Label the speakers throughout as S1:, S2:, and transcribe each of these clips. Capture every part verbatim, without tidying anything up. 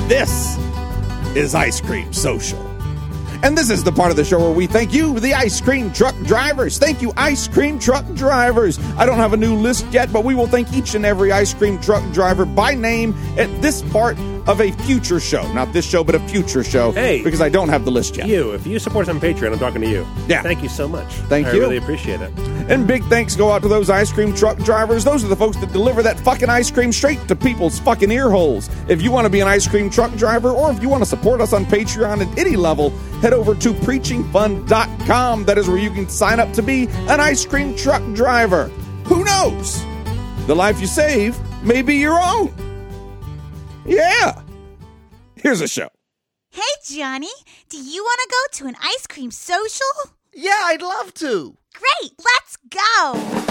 S1: This is Ice Cream Social. And this is the part of the show where we thank you, the ice cream truck drivers. Thank you, ice cream truck drivers. I don't have a new list yet, but we will thank each and every ice cream truck driver by name at this part of a future show. Not this show, but a future show.
S2: Hey.
S1: Because I don't have the list yet.
S2: You, if you support us on Patreon, I'm talking to you.
S1: Yeah.
S2: Thank you so much.
S1: Thank
S2: I
S1: you.
S2: I really appreciate it.
S1: And big thanks go out to those ice cream truck drivers. Those are the folks that deliver that fucking ice cream straight to people's fucking ear holes. If you want to be an ice cream truck driver, or if you want to support us on Patreon at any level, head over to preaching fun dot com. That is where you can sign up to be an ice cream truck driver. Who knows? The life you save may be your own. Yeah. Here's a show.
S3: Hey, Johnny, do you want to go to an ice cream social?
S4: Yeah, I'd love to.
S3: Great, let's go.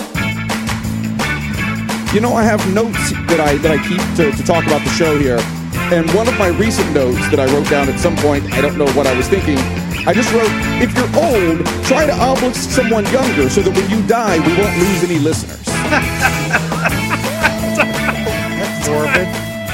S1: You know, I have notes that I that I keep to, to talk about the show here. And one of my recent notes that I wrote down at some point, I don't know what I was thinking, I just wrote, if you're old, try to obelisk someone younger so that when you die, we won't lose any listeners.
S2: That's morbid.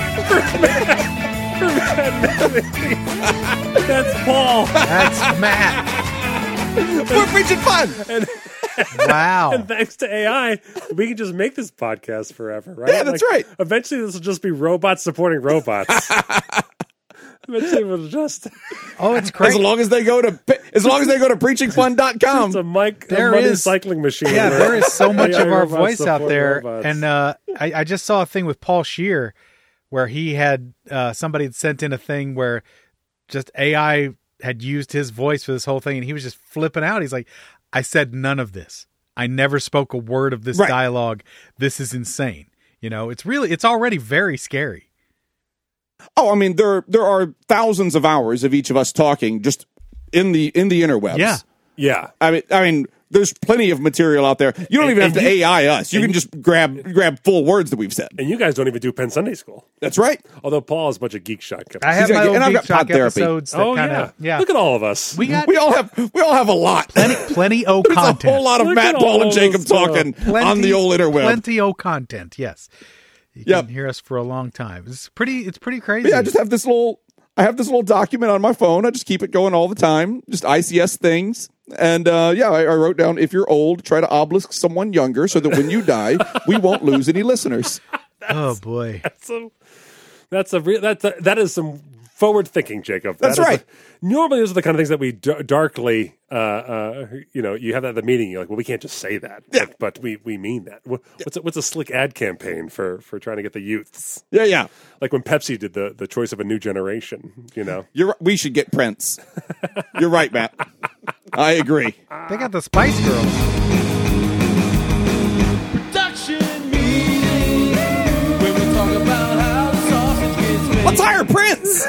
S2: That's Paul.
S5: That's Matt.
S1: We're preaching fun.
S2: And,
S5: Wow.
S2: and thanks to A I, we can just make this podcast forever, right?
S1: Yeah, that's right.
S2: Eventually, this will just be robots supporting robots. Eventually, we'll just
S5: Oh, it's crazy.
S1: As long as they go to as long as they go to preaching fun dot com.
S2: it's a mic, a
S5: There
S2: money
S5: is-
S2: cycling machine.
S5: Yeah,
S2: where
S5: there is so much
S2: A I
S5: of our
S2: robots
S5: voice out
S2: support
S5: there.
S2: robots.
S5: And uh, I, I just saw a thing with Paul Scheer where he had uh, somebody had sent in a thing where just A I had used his voice for this whole thing, and he was just flipping out. He's like, I said none of this. I never spoke a word of this
S1: Right.
S5: dialogue. This is insane. You know, it's really, it's already very scary.
S1: Oh, I mean, there there are thousands of hours of each of us talking just in the in the interwebs.
S5: Yeah.
S2: yeah,
S1: I mean, I mean, there's plenty of material out there. You don't
S2: And-
S1: even have
S2: and
S1: to
S2: you-
S1: A I us. You
S2: and
S1: can
S2: you-
S1: just grab grab full words that we've said.
S2: and you guys don't even do Penn Sunday School.
S1: That's right.
S2: Although Paul is a bunch of geek shot.
S5: I have
S1: He's
S5: my
S1: got-
S5: own
S1: and I've
S5: Geek
S1: got
S5: Shock
S1: pod therapy.
S5: episodes that
S2: Oh
S5: kind
S2: yeah.
S5: of, yeah.
S2: Look at all of us.
S5: We got
S1: We all have we all have a lot.
S5: plenty, plenty o
S1: There's
S5: content.
S1: a whole lot of
S2: Look
S1: Matt,
S2: at
S1: Paul,
S2: all
S1: and Jacob
S2: this stuff.
S1: talking
S5: Plenty,
S1: on the old interweb.
S5: Plenty o content, yes. You
S1: Yep.
S5: can hear us for a long time. It's pretty. It's pretty crazy.
S1: Yeah, I just have this little. I have this little document on my phone. I just keep it going all the time. Just I C S things. And uh, yeah, I, I wrote down, if you're old, try to obelisk someone younger so that when you die, we won't lose any listeners.
S5: Oh boy.
S2: That's a that's a re- that's a, that is some forward thinking, Jacob.
S1: That's
S2: That is
S1: right.
S2: a- normally, those are the kind of things that we d- darkly, uh, uh, you know, you have that at the meeting. You're like, well, we can't just say that,
S1: Yeah.
S2: but, but we we mean that. What, what's a, what's a slick ad campaign for for trying to get the youths?
S1: Yeah, yeah.
S2: Like when Pepsi did the the choice of a new generation. You know,
S1: You're right. We should get Prince. You're right, Matt. I agree.
S5: They got the Spice Girls.
S4: Production meeting, where we talk about how the sausage gets made.
S1: Let's hire Prince.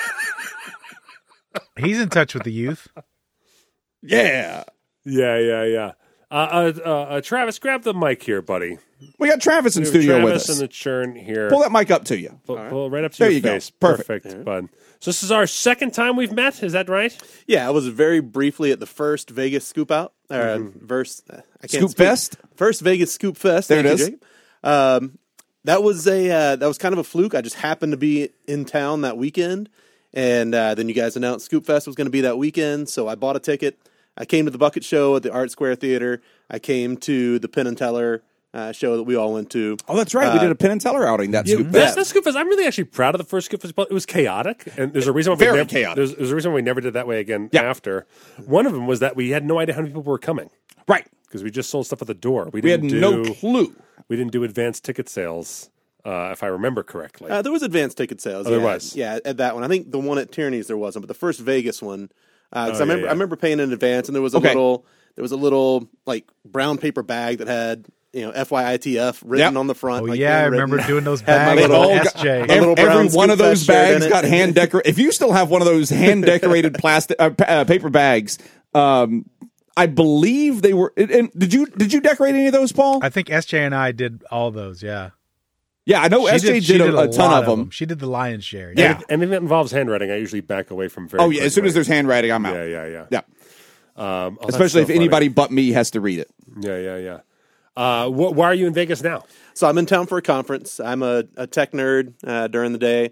S5: He's in touch with the youth.
S1: Yeah.
S2: yeah, yeah, yeah. Uh, uh, uh, uh, Travis, grab the mic here, buddy.
S1: We got Travis in studio
S2: Travis
S1: with us.
S2: and the churn here.
S1: Pull that mic up to you.
S2: Pull, pull it right up to
S1: There
S2: your
S1: you go.
S2: face.
S1: Perfect.
S2: bud. So this is our second time we've met. Is that right?
S6: Yeah, I was very briefly at the first Vegas Scoop Out. Uh, verse, uh, I can't
S1: Scoop
S6: speak.
S1: Fest?
S6: First Vegas Scoop Fest.
S1: There
S6: Thank
S1: it
S6: you,
S1: is.
S6: Jacob. Um, that was a uh, that was kind of a fluke. I just happened to be in town that weekend, and uh, then you guys announced Scoop Fest was going to be that weekend. So I bought a ticket. I came to the Bucket Show at the Art Square Theater. I came to the Penn and Teller uh, show that we all went to.
S1: Oh, that's right. we
S6: Uh,
S1: did a Penn and Teller outing. That Scoop
S2: That's,
S1: Fest.
S2: that's Scoop Fest. I'm really actually proud of the first Scoop Fest. It was chaotic, and there's a reason why we
S1: Very
S2: never,
S1: chaotic.
S2: There's, there's a reason why we never did that way again
S1: Yeah.
S2: after. One of them was that we had no idea how many people were coming
S1: Right.
S2: because we just sold stuff at the door. We
S1: We had
S2: didn't
S1: no
S2: do
S1: clue.
S2: we didn't do advanced ticket sales, uh, if I remember correctly.
S6: Uh, there was advanced ticket sales.
S2: Oh, there
S6: yeah.
S2: was?
S6: Yeah, at that one. I think the one at Tierney's there wasn't, but the first Vegas one, because
S2: Oh,
S6: I
S2: yeah,
S6: remember
S2: yeah.
S6: I remember paying in advance, and there was a
S1: Okay.
S6: little there was a little like brown paper bag that had you know F Y I T F written
S1: Yep.
S6: on the front.
S5: Oh
S6: like,
S5: yeah, I
S6: handwritten.
S5: remember doing those
S6: Had my
S5: bags.
S6: little-
S5: with
S1: all
S5: S J.
S6: My
S1: Every,
S6: little brown
S1: every one
S6: Scoop
S1: of those
S6: Fest shirt
S1: bags
S6: in it.
S1: got hand decorated. If you still have one of those hand decorated plastic uh, pa- uh, paper bags, um, I believe they were. And and did you did you decorate any of those, Paul?
S5: I think S J and I did all those. Yeah,
S1: yeah, I know
S5: She
S1: S J
S5: she
S1: did, a, a ton
S5: lot
S1: of them.
S5: She did the lion's share.
S1: Yeah.
S2: Anything, anything that involves handwriting, I usually back away from very
S1: Oh yeah, as soon as there's
S2: quickly.
S1: handwriting, I'm out.
S2: Yeah, yeah, yeah.
S1: Yeah.
S2: Um, oh, that's
S1: Especially
S2: so
S1: if
S2: funny.
S1: anybody but me has to read it.
S2: Yeah, yeah, yeah. Uh, wh- why are you in Vegas now?
S6: So I'm in town for a conference. I'm a, a tech nerd uh, during the day,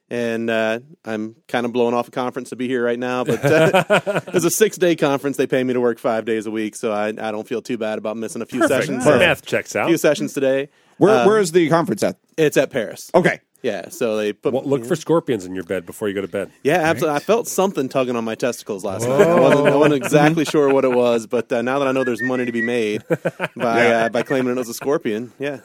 S6: And uh, I'm kind of blowing off a conference to be here right now, but uh, it's a six-day conference. They pay me to work five days a week, so I, I don't feel too bad about missing a few
S2: Perfect.
S6: sessions.
S2: The
S6: uh,
S2: math checks
S6: A
S2: out.
S6: few sessions today.
S1: Where
S6: Um,
S1: where is the conference at?
S6: It's at Paris.
S1: Okay.
S6: Yeah, so they put
S2: Well, look for scorpions in your bed before you go to bed.
S6: Yeah, absolutely. I felt something tugging on my testicles last night. I wasn't, I wasn't exactly sure what it was, but uh, now that I know there's money to be made by uh, by claiming it was a scorpion, yeah.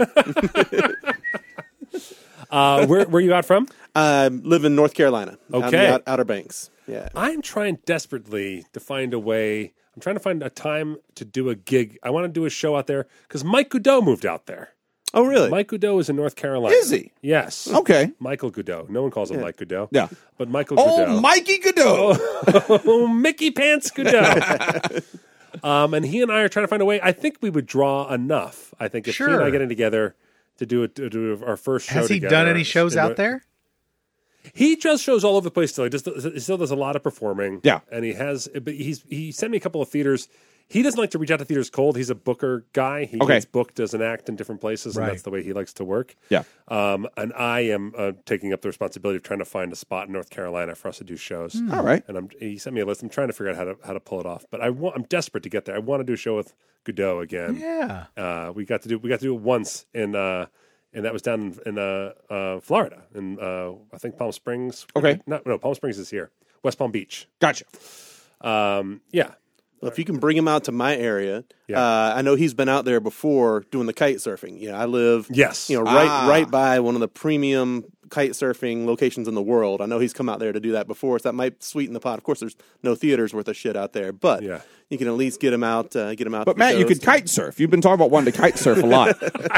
S2: Uh, where where you out from?
S6: I live in North Carolina, out in
S2: Okay.
S6: the out- Outer Banks. Yeah.
S2: I'm trying desperately to find a way. I'm trying to find a time to do a gig. I want to do a show out there because Mike Goudot moved out there.
S6: Oh, really?
S2: Mike Goudot is in North Carolina.
S1: Is he?
S2: Yes.
S1: Okay.
S2: Michael Goudot. No one calls him Mike Goudot.
S1: Yeah.
S2: But Michael
S1: Oh,
S2: Goudot.
S1: Mikey Godot.
S2: Oh, Mickey Pants Goudot. um, and he and I are trying to find a way. I think we would draw enough. I think if he and
S5: Sure.
S2: I getting together to do it, to do our first show
S5: Has he
S2: together.
S5: done any shows
S2: in
S5: out
S2: the-
S5: there?
S2: He does shows all over the place still. He, just, he still does a lot of performing.
S1: Yeah.
S2: And he has, but he's he sent me a couple of theaters. He doesn't like to reach out to theaters cold. He's a booker guy. He
S1: Okay.
S2: gets booked as an act in different places, and
S5: Right.
S2: that's the way he likes to work.
S1: Yeah.
S2: Um, and I am uh, taking up the responsibility of trying to find a spot in North Carolina for us to do shows.
S1: All right.
S2: And I'm, he sent me a list. I'm trying to figure out how to how to pull it off. But I want, I'm desperate to get there. I want to do a show with Godot again.
S5: Yeah.
S2: Uh, we got to do we got to do it once in uh, and that was down in, in uh, uh, Florida, in uh, I think Palm Springs.
S1: Okay.
S2: No, no, Palm Springs is here. West Palm Beach.
S1: Gotcha.
S2: Um, yeah.
S6: Well, if you can bring him out to my area,
S2: Yeah.
S6: uh, I know he's been out there before doing the kite surfing. Yeah, I live,
S2: Yes.
S6: you know, right
S1: Ah.
S6: right by one of the premium kite surfing locations in the world. I know he's come out there to do that before, so that might sweeten the pot. Of course, there's no theaters worth of shit out there, but
S2: Yeah.
S6: you can at least get him out. Uh, get him out.
S1: But
S6: to the
S1: Matt, you
S6: coast.
S1: could kite surf. You've been talking about wanting to kite surf a lot.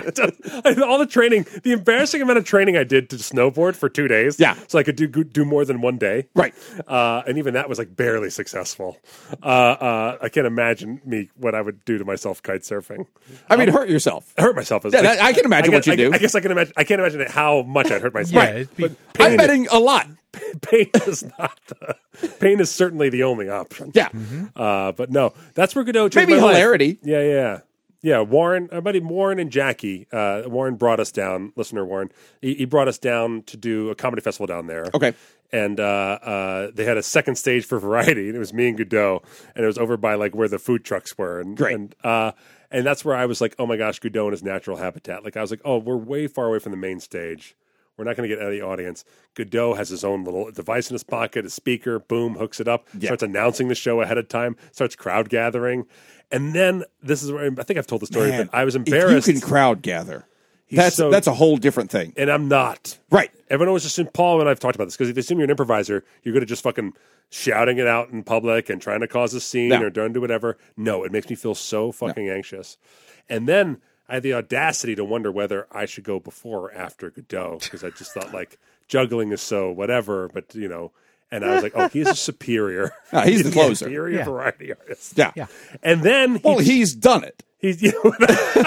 S2: All the training, the embarrassing amount of training I did to snowboard for two days.
S1: Yeah.
S2: So I could do do more than one day.
S1: Right.
S2: Uh, and even that was like barely successful. Uh, uh, I can't imagine me what I would do to myself kite surfing.
S1: I mean, hurt yourself.
S2: Hurt myself. As,
S1: Yeah, that- I can imagine
S2: I
S1: what you
S2: I,
S1: do.
S2: I guess I can imagine. I can't imagine how much I'd hurt myself.
S5: Yeah, it'd be-
S2: But
S1: I'm betting a lot.
S2: pain is not the pain is certainly the only option.
S1: Yeah.
S2: Uh, but no, that's where Godot changed
S1: Maybe
S2: my life.
S1: hilarity.
S2: Yeah, yeah, yeah. Warren, our buddy Warren and Jackie. Uh, Warren brought us down. Listener Warren, he, he brought us down to do a comedy festival down there.
S1: Okay.
S2: And uh, uh, they had a second stage for variety, and it was me and Godot, and it was over by like where the food trucks were. And,
S1: Great.
S2: And, uh, and that's where I was like, oh my gosh, Godot in his natural habitat. Like I was like, oh, we're way far away from the main stage. We're not going to get out of the audience. Godot has his own little device in his pocket, a speaker, boom, hooks it up,
S1: Yeah.
S2: starts announcing the show ahead of time, starts crowd gathering. And then this is where I think I've told the story,
S1: Man,
S2: but I was embarrassed.
S1: If you can crowd gather,
S2: He's
S1: that's
S2: so-
S1: that's a whole different thing.
S2: and I'm not.
S1: Right.
S2: Everyone always assumes, Paul and I've talked about this, because if they assume you're an improviser, you're good at just fucking shouting it out in public and trying to cause a scene
S1: Yeah.
S2: or don't do whatever. No, it makes me feel so fucking anxious. And then I had the audacity to wonder whether I should go before or after Godot, because I just thought like juggling is so whatever, but you know, and I was like, oh, he's a superior.
S1: No, he's the
S2: a
S1: closer.
S2: superior
S5: Yeah.
S2: variety artist.
S1: Yeah.
S5: Yeah.
S2: And then he,
S1: Well, he's done it.
S2: he's you know,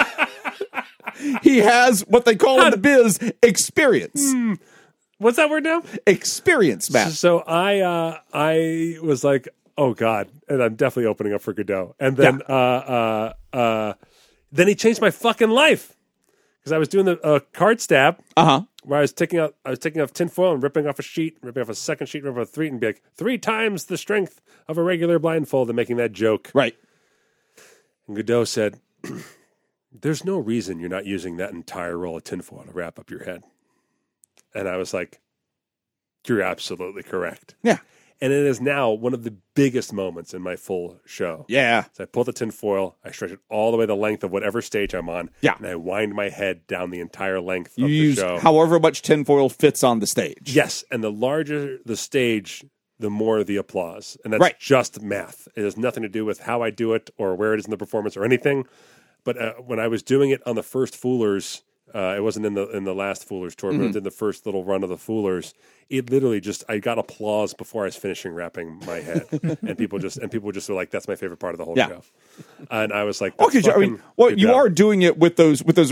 S1: He has what they call in the biz experience.
S2: what's that word now?
S1: Experience, Matt.
S2: So I uh, I was like, oh God, and I'm definitely opening up for Godot. And then uh, uh, uh, then he changed my fucking life, because I was doing the uh, card stab
S1: Uh huh.
S2: where I was taking out I was taking off tinfoil and ripping off a sheet, ripping off a second sheet, ripping off a three, and be like three times the strength of a regular blindfold, and making that joke.
S1: Right.
S2: And Godot said, "There's no reason you're not using that entire roll of tinfoil to wrap up your head." And I was like, "You're absolutely correct."
S1: Yeah.
S2: And it is now one of the biggest moments in my full show.
S1: Yeah.
S2: So I pull the tinfoil, I stretch it all the way the length of whatever stage I'm on,
S1: Yeah.
S2: and I wind my head down the entire length
S1: You
S2: of the
S1: use
S2: show.
S1: however much tinfoil fits on the stage.
S2: Yes, and the larger the stage, the more the applause. And that's
S1: Right.
S2: just math. It has nothing to do with how I do it or where it is in the performance or anything. But uh, when I was doing it on the first Foolers, uh, it wasn't in the in the last Foolers tour,
S1: Mm-hmm.
S2: but in the first little run of the Foolers, it literally just I got applause before I was finishing wrapping my head, and people just and people just were like, "That's my fafavorite part of the whole
S1: Yeah.
S2: show," and I was like,
S1: Okay,
S2: "That's
S1: I mean,
S2: fucking
S1: well,
S2: good
S1: you
S2: job."
S1: are doing it with those with those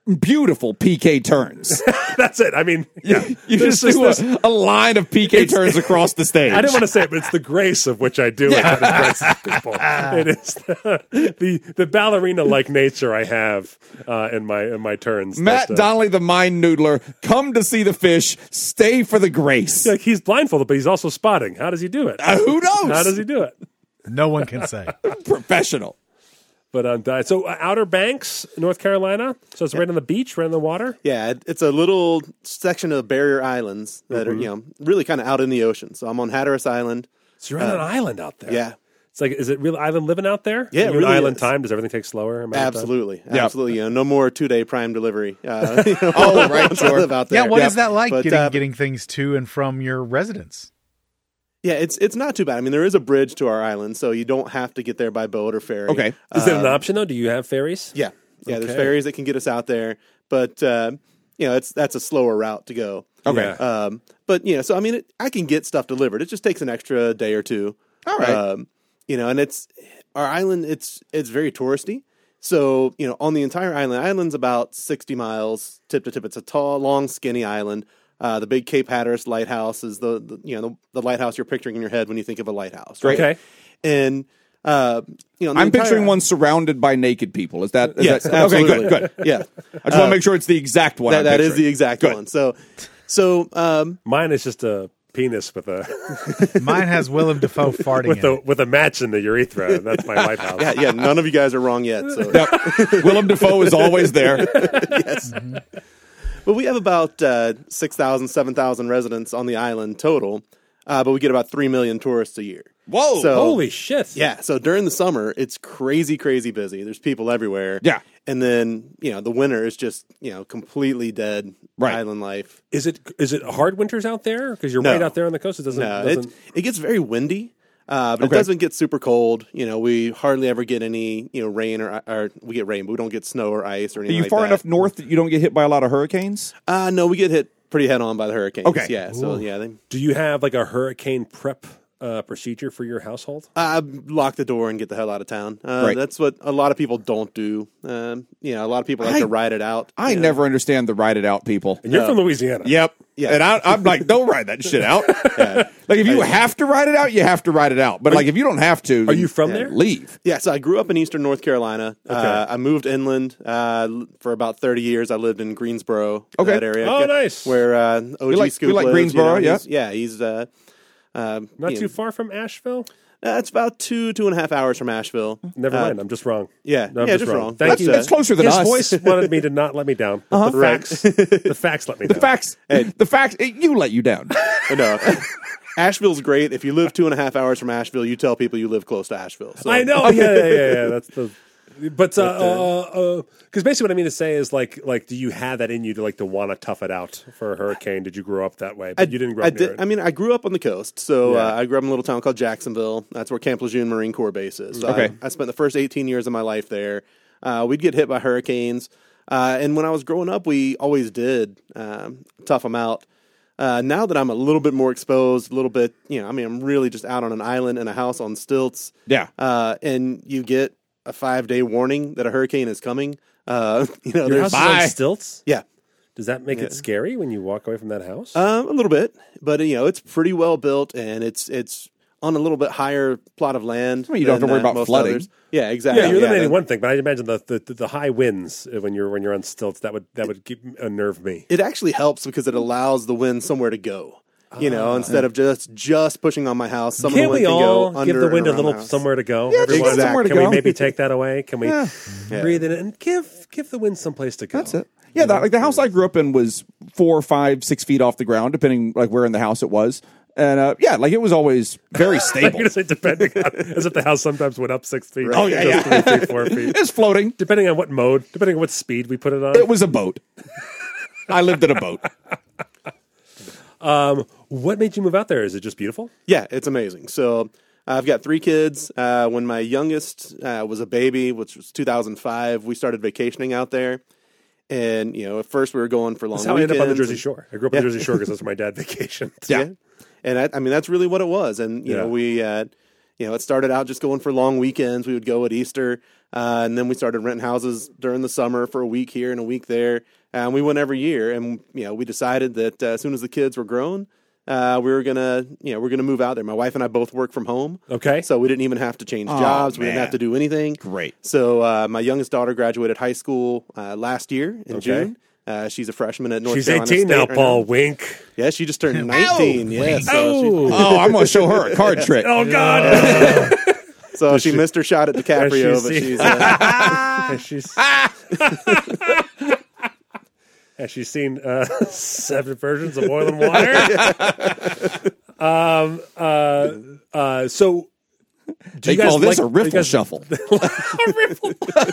S1: beautiful P K turns.
S2: That's it. I mean, yeah.
S1: You
S2: There's
S1: just do
S2: this-
S1: a, a line of P K turns across the stage.
S2: I didn't want to say it, but it's the grace of which I do it that impresses people. It is the the, the ballerina-like nature I have uh, in my in my turns.
S1: Matt
S2: that, uh,
S1: Donnelly, the mind noodler, come to see the fish, stay for the grace.
S2: like he's blindfolded, but he's also spotting. How does he do it?
S1: Uh, who knows?
S2: How does he do it?
S5: No one can say.
S1: Professional.
S2: But um, di- so uh, Outer Banks, North Carolina. So it's right on the beach, right on the water.
S6: Yeah, it- it's a little section of barrier islands that
S2: Mm-hmm.
S6: are, you know, really kind of out in the ocean. So I'm on Hatteras Island.
S2: So you're on an island out there.
S6: Yeah,
S2: It's like, is it real island living out there?
S6: Yeah, it
S2: Are you
S6: really
S2: island
S6: is.
S2: time. Does everything take slower? amount of time?
S6: absolutely.
S1: Yeah.
S6: Absolutely. You know, no more two day prime delivery. Uh, you know,
S1: Oh, right,
S6: once I
S1: sure.
S6: live out there.
S5: Yeah, what is that like
S6: But,
S5: getting
S6: uh,
S5: getting things to and from your residence?
S6: Yeah, it's it's not too bad. I mean, there is a bridge to our island, so you don't have to get there by boat or ferry.
S1: Okay.
S2: Is it an option though? Do you have ferries?
S6: Yeah, yeah. There's
S2: Okay.
S6: ferries that can get us out there, but uh, you know, it's that's a slower route to go.
S1: Okay.
S2: Yeah.
S6: Um, but you know, so I mean, it, I can get stuff delivered. It just takes an extra day or two.
S1: All right.
S6: Um, you know, and it's our island. It's it's very touristy. So you know, on the entire island, island's about sixty miles tip to tip. It's a tall, long, skinny island. Uh, the big Cape Hatteras lighthouse is the, the you know the, the lighthouse you're picturing in your head when you think of a lighthouse. Right?
S2: Okay.
S6: And uh, you know, the
S1: I'm
S6: entire-
S1: picturing one surrounded by naked people. Is that? Is
S6: Yes,
S1: that
S6: absolutely.
S1: Okay, good, good.
S6: Yeah,
S1: I just want to make sure it's the exact one.
S6: that,
S1: I'm
S6: that is
S1: picturing.
S6: the exact
S1: Good.
S6: one. So, so um,
S2: Mine is just a penis with a
S5: Mine has Willem Dafoe farting
S2: with
S5: in
S2: a
S5: it.
S2: with a match in the urethra. That's my lighthouse.
S6: yeah, yeah. None of you guys are wrong yet. So.
S1: Yep. Willem Dafoe is always there.
S6: Yes. But we have about uh, six thousand, seven thousand residents on the island total, uh, but we get about three million tourists a year.
S1: Whoa.
S6: So,
S2: Holy shit!
S6: yeah, so during the summer, it's crazy, crazy busy. There's people everywhere.
S1: Yeah.
S6: And then, you know, the winter is just, you know, completely dead
S1: Right.
S6: island life.
S2: Is it is it hard winters out there? Because you're
S6: No.
S2: right out there on the coast. It doesn't.
S6: No,
S2: doesn't
S6: it, it gets very windy. Uh, but
S1: Okay.
S6: it doesn't get super cold. You know, we hardly ever get any, you know, rain or, or we get rain, but we don't get snow or ice or
S1: Are
S6: anything
S1: you
S6: like
S1: far
S6: that.
S1: enough north that you don't get hit by a lot of hurricanes?
S6: Uh, no, we get hit pretty head on by the hurricanes.
S1: Okay.
S6: Yeah. So, yeah, they,
S2: do you have like a hurricane prep uh, procedure for your household?
S6: I lock the door and get the hell out of town. Uh,
S1: Right.
S6: That's what a lot of people don't do. Um, you know, a lot of people like
S1: I-
S6: to ride it out.
S1: I
S6: you know.
S1: never understand the ride it out people.
S2: And you're from Louisiana.
S1: Yep.
S6: Yeah.
S1: And I, I'm like, don't ride that shit out. Like, if you have to ride it out, you have to ride it out. But, like, if you don't have to,
S2: Are
S1: then
S2: you from there?
S1: leave.
S6: Yeah, so I grew up in eastern North Carolina. Uh, I moved inland uh, l- for about thirty years. I lived in Greensboro,
S1: Okay.
S6: that area.
S2: Oh, nice.
S6: Where uh, O G
S1: like-
S6: Scoop
S1: we like
S6: lives,
S1: Greensboro,
S6: you know,
S1: yeah.
S6: he's- Yeah, he's uh, uh,
S2: Not
S6: you
S2: too
S6: know,
S2: far from Asheville.
S6: Uh, it's about two, two and a half hours from Asheville.
S2: Never
S6: Uh,
S2: mind. I'm just wrong.
S6: Yeah,
S2: No, I'm
S6: yeah,
S2: just
S6: just
S2: wrong.
S6: wrong.
S2: Thank
S1: That's,
S2: you.
S1: that's closer than
S2: His
S1: us.
S2: voice wanted me to not let me down. But the
S6: Right.
S2: facts, the facts let me down.
S1: The facts, the facts, it, you let you down.
S6: But no, Asheville's great. If you live two and a half hours from Asheville, you tell people you live close to Asheville. So.
S2: I know. Yeah, yeah, yeah, yeah. That's the. But because uh, uh, uh 'cause basically what I mean to say is like like do you have that in you to like to want to tough it out for a hurricane? Did you grow up that way? But you didn't grow
S6: I
S2: up near
S6: did.
S2: it.
S6: I mean, I grew up on the coast, so
S2: Yeah.
S6: uh, I grew up in a little town called Jacksonville. That's where Camp Lejeune Marine Corps base is. So
S1: Okay.
S6: I, I spent the first eighteen years of my life there. Uh, we'd get hit by hurricanes, uh, and when I was growing up, we always did um, tough them out. Uh, now that I'm a little bit more exposed, a little bit, you know, I mean, I'm really just out on an island in a house on stilts.
S1: Yeah.
S6: Uh, and you get a five day warning that a hurricane is coming. Uh, you know,
S2: Your
S6: there's
S2: house is
S1: Bye.
S2: on stilts.
S6: yeah.
S2: Does that make it scary when you walk away from that house?
S6: Um, a little bit, but you know, it's pretty well built, and it's it's on a little bit higher plot of land.
S1: I mean, you don't have
S6: than,
S1: to worry
S6: uh,
S1: about
S6: most
S1: flooding.
S6: others. Yeah, exactly.
S2: yeah, you're eliminating
S6: then-
S2: one thing, but I imagine the, the the high winds when you're when you're on stilts that would that would keep, unnerve me.
S6: It actually helps because it allows the wind somewhere to go. You know,
S1: Ah.
S6: instead of just just pushing on my house, some
S2: Can't
S6: of the wind
S2: we
S6: can
S2: all
S6: go
S2: give
S6: under
S2: the
S6: and
S2: wind a
S6: around
S2: little
S6: my house.
S2: somewhere to go?
S1: Yeah,
S2: Everyone,
S1: take somewhere to
S2: can
S1: go.
S2: we maybe take that away? Can we
S1: Yeah.
S2: breathe in it and give give the wind someplace to go?
S1: That's it. Yeah, the, like the house I grew up in was four, five, six feet off the ground, depending like where in the house it was. And uh, yeah, like it was always very
S2: I'm
S1: stable.
S2: going to say depending on, as if the house sometimes went up six feet.
S1: Oh, yeah,
S2: just
S1: yeah.
S2: three feet, four feet.
S1: It's floating.
S2: Depending on what mode, depending on what speed we put it on.
S1: It was a boat. I lived in a boat.
S2: What made you move out there? Is it just beautiful?
S6: Yeah, it's amazing. So I've got three kids. Uh, when my youngest uh, was a baby, which was two thousand five, we started vacationing out there. And, you know, at first we were going for long
S2: That's how I
S6: weekends.
S2: ended up on the Jersey
S6: and-
S2: Shore. I grew up on the Jersey Shore because that's where my dad vacationed.
S1: Yeah.
S6: And I, I mean, that's really what it was. And, you
S2: Yeah.
S6: know, we, uh, you know, it started out just going for long weekends. We would go at Easter. Uh, and then we started renting houses during the summer for a week here and a week there. And we went every year. And, you know, we decided that uh, as soon as the kids were grown, uh, we were going to, you know, we're going to move out there. My wife and I both work from home.
S2: Okay.
S6: So we didn't even have to change
S1: Oh,
S6: jobs. We didn't
S1: man.
S6: have to do anything.
S1: Great.
S6: So uh, my youngest daughter graduated high school uh, last year in
S2: Okay.
S6: June. Uh, she's a freshman at North
S2: She's
S6: Carolina
S2: eighteen
S6: State
S2: now,
S6: right
S2: Paul. Wink.
S6: Yeah, she just turned nineteen. Yeah, so,
S2: Oh.
S1: Oh, I'm going to show her a card trick.
S2: Oh, God.
S6: she, so she missed her shot at DiCaprio,
S2: Has
S6: but
S2: she
S6: she's
S2: seen-
S6: uh,
S2: Has she, has she seen uh, seven versions of Oil and Water? um. Uh. Uh. So, do
S1: They
S2: you guys
S1: call this
S2: like,
S1: a riffle
S2: you guys-
S1: shuffle.
S2: a riffle.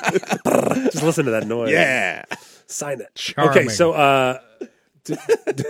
S2: Just listen to that noise.
S1: Yeah.
S2: Sign it.
S5: Charming.
S2: Okay. So. Uh. d- d-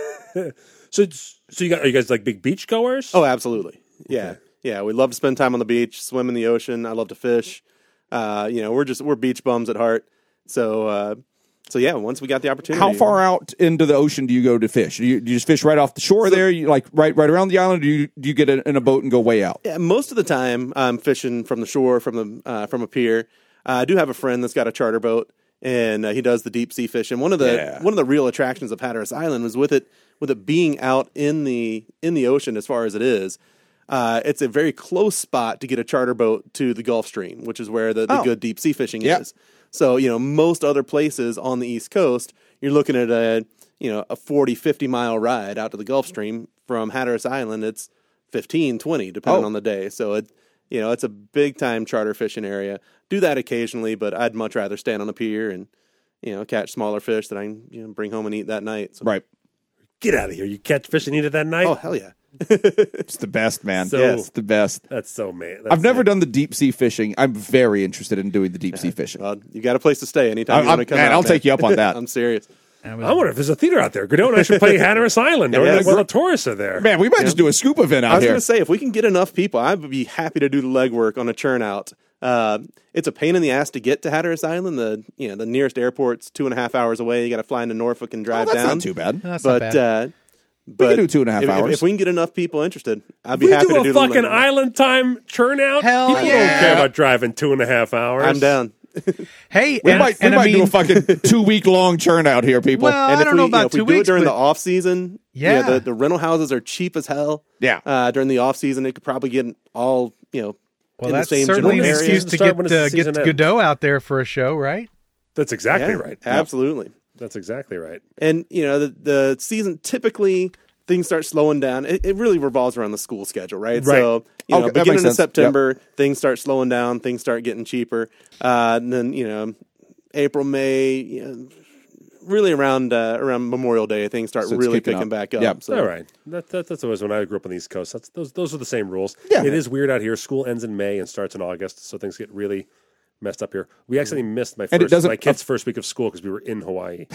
S2: so. So you got? Are you guys like big beach goers?
S6: oh, absolutely. Yeah, yeah. We love to spend time on the beach, swim in the ocean. I love to fish. Uh, you know, we're just we're beach bums at heart. So, uh, so yeah. Once we got the opportunity,
S1: How far out into the ocean do you go to fish? Do you, do you just fish right off the shore there? You like right right around the island? Or do you do you get in a boat and go way out?
S6: Yeah, most of the time I'm fishing from the shore, from the uh, from a pier. Uh, I do have a friend that's got a charter boat, and uh, he does the deep sea fishing. One of the
S1: Yeah.
S6: one of the real attractions of Hatteras Island was with it with it being out in the in the ocean as far as it is. Uh, it's a very close spot to get a charter boat to the Gulf Stream, which is where the, the
S1: Oh.
S6: good deep sea fishing
S1: Yep.
S6: is. So, you know, most other places on the East Coast, you're looking at a, you know, a forty, fifty mile ride out to the Gulf Stream. From Hatteras Island, it's fifteen, twenty, depending
S1: Oh.
S6: on the day. So, it, you know, it's a big time charter fishing area. Do that occasionally, but I'd much rather stand on a pier and, you know, catch smaller fish that I can, you know, bring home and eat that night. So,
S1: Right.
S2: Get out of here! You catch fish and eat it that night.
S6: oh, hell yeah.
S1: It's the best, man.
S2: So-
S1: Yes, the best.
S2: That's so man. That's
S1: I've never
S2: like-
S1: done the deep sea fishing. I'm very interested in doing the deep sea fishing.
S6: Well, you got a place to stay anytime
S1: I-
S6: you want to
S1: I'm-
S6: come
S1: man,
S6: out,
S1: I'll take you up on that.
S6: I'm serious.
S5: I was-
S2: I wonder if there's a theater out there. Godot and I should play Hatteras Island. Or
S6: Yeah,
S2: like, well,
S6: we're-
S2: the tourists are there.
S1: Man, we might just do a scoop event
S6: I
S1: out
S6: was
S1: here.
S6: going to say, if we can get enough people, I would be happy to do the legwork on a churn out. Uh, it's a pain in the ass to get to Hatteras Island. The you know the nearest airport's two and a half hours away. You got to fly into Norfolk and
S1: Oh,
S6: drive
S1: that's
S6: down.
S1: not too bad.
S5: That's not
S6: but
S5: bad.
S6: uh, but
S1: can do two and a half
S6: if, if-
S1: hours.
S6: If we can get enough people interested, I'd be
S2: We
S6: happy
S2: do
S6: to
S2: a
S6: do the
S2: fucking
S6: legwork.
S2: island time churn out.
S5: Hell
S2: People
S5: yeah.
S2: don't care about driving two and a half hours.
S6: I'm down.
S5: hey,
S1: We
S5: and,
S1: might, we
S5: and
S1: might
S5: I mean,
S1: do a fucking two week long churn out here, people.
S5: Well,
S6: And
S5: I
S6: if
S5: don't
S6: we,
S5: know
S6: you
S5: about
S6: if we
S5: two
S6: do
S5: weeks,
S6: it during
S5: but-
S6: the off season,
S5: Yeah.
S6: the, the rental houses are cheap as hell.
S1: Yeah.
S6: Uh, during the off season, it could probably get all you know.
S5: Well,
S6: in the
S5: that's
S6: same
S5: certainly an
S6: general area.
S5: excuse to
S2: Start
S5: get
S2: when it's the
S5: uh,
S2: season
S5: get
S2: ends.
S5: Godot out there for a show, right?
S2: That's exactly
S6: Yeah,
S2: right.
S6: Absolutely.
S2: That's exactly right.
S6: And you know the the season typically things start slowing down. It, it really revolves around the school schedule, right?
S2: Right.
S6: So you know,
S1: Okay, that
S6: beginning
S1: makes
S6: of
S1: sense.
S6: September, things start slowing down. Things start getting cheaper, uh, and then you know, April, May, you know, really around uh, around Memorial Day, things start
S1: So it's
S6: really
S1: kicking
S6: picking
S1: up.
S6: back up.
S1: Yep.
S6: So
S2: All right. That, that, that's always when I grew up on the East Coast. That's those those are the same rules.
S1: Yeah.
S2: It is weird out here. School ends in May and starts in August, so things get really messed up here. We actually missed my
S1: And it
S2: first
S1: doesn't-
S2: my kid's first week of school because we were in Hawaii,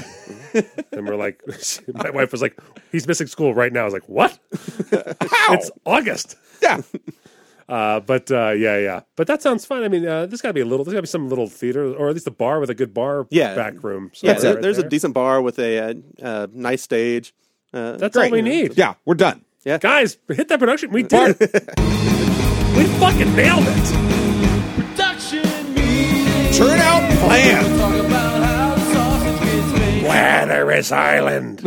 S2: and we're like, my wife was like, "He's missing school right now." I was like, "What? It's August."
S1: Yeah.
S2: Uh, but uh, yeah, yeah. But that sounds fun. I mean, uh, there's got to be a little. There's got to be some little theater, or at least a bar with a good bar
S6: Yeah.
S2: back room. So
S6: yeah,
S2: that's
S6: there-
S2: right
S6: there's
S2: there.
S6: a decent bar with a uh, uh, nice stage. Uh,
S2: That's
S6: great,
S2: all we
S6: you know.
S2: need.
S1: Yeah, we're done.
S2: Guys, hit that production. We did it. We fucking nailed it.
S4: Production meeting.
S1: Turn out plan.
S4: Talk about how sausage gets made.
S2: Hatteras Island.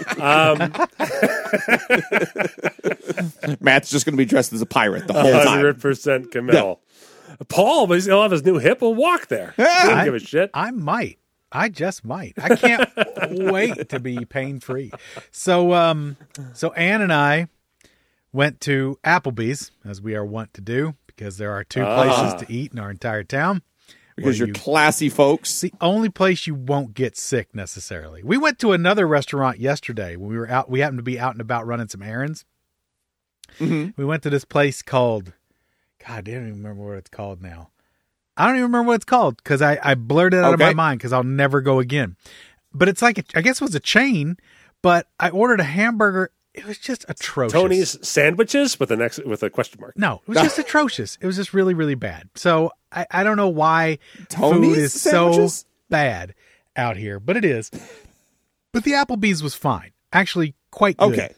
S1: Matt's just going to be dressed as a pirate the whole time.
S2: Hundred percent Camille. Paul, but he'll have his new hip. Will walk there. He doesn't give a shit.
S5: I might. I just might. I can't wait to be pain free. So, um, so Ann and I went to Applebee's, as we are wont to do, because there are two places to eat in our entire town.
S1: Because
S5: where
S1: you're
S5: you-
S1: classy folks.
S5: It's the only place you won't get sick necessarily. We went to another restaurant yesterday when we were out. We happened to be out and about running some errands.
S1: Mhm.
S5: We went to this place called, God, I don't even remember what it's called now. I don't even remember what it's called because I, I blurred it out of
S1: Okay.
S5: my mind because I'll never go again. But it's like, a, I guess it was a chain, but I ordered a hamburger. It was just atrocious.
S2: Tony's sandwiches with the next with a question mark.
S5: No, it was just atrocious. It was just really, really bad. So I, I don't know why
S1: Tony's
S5: food is
S1: sandwiches?
S5: so bad out here, but it is. But the Applebee's was fine. Actually, quite good.
S1: Okay.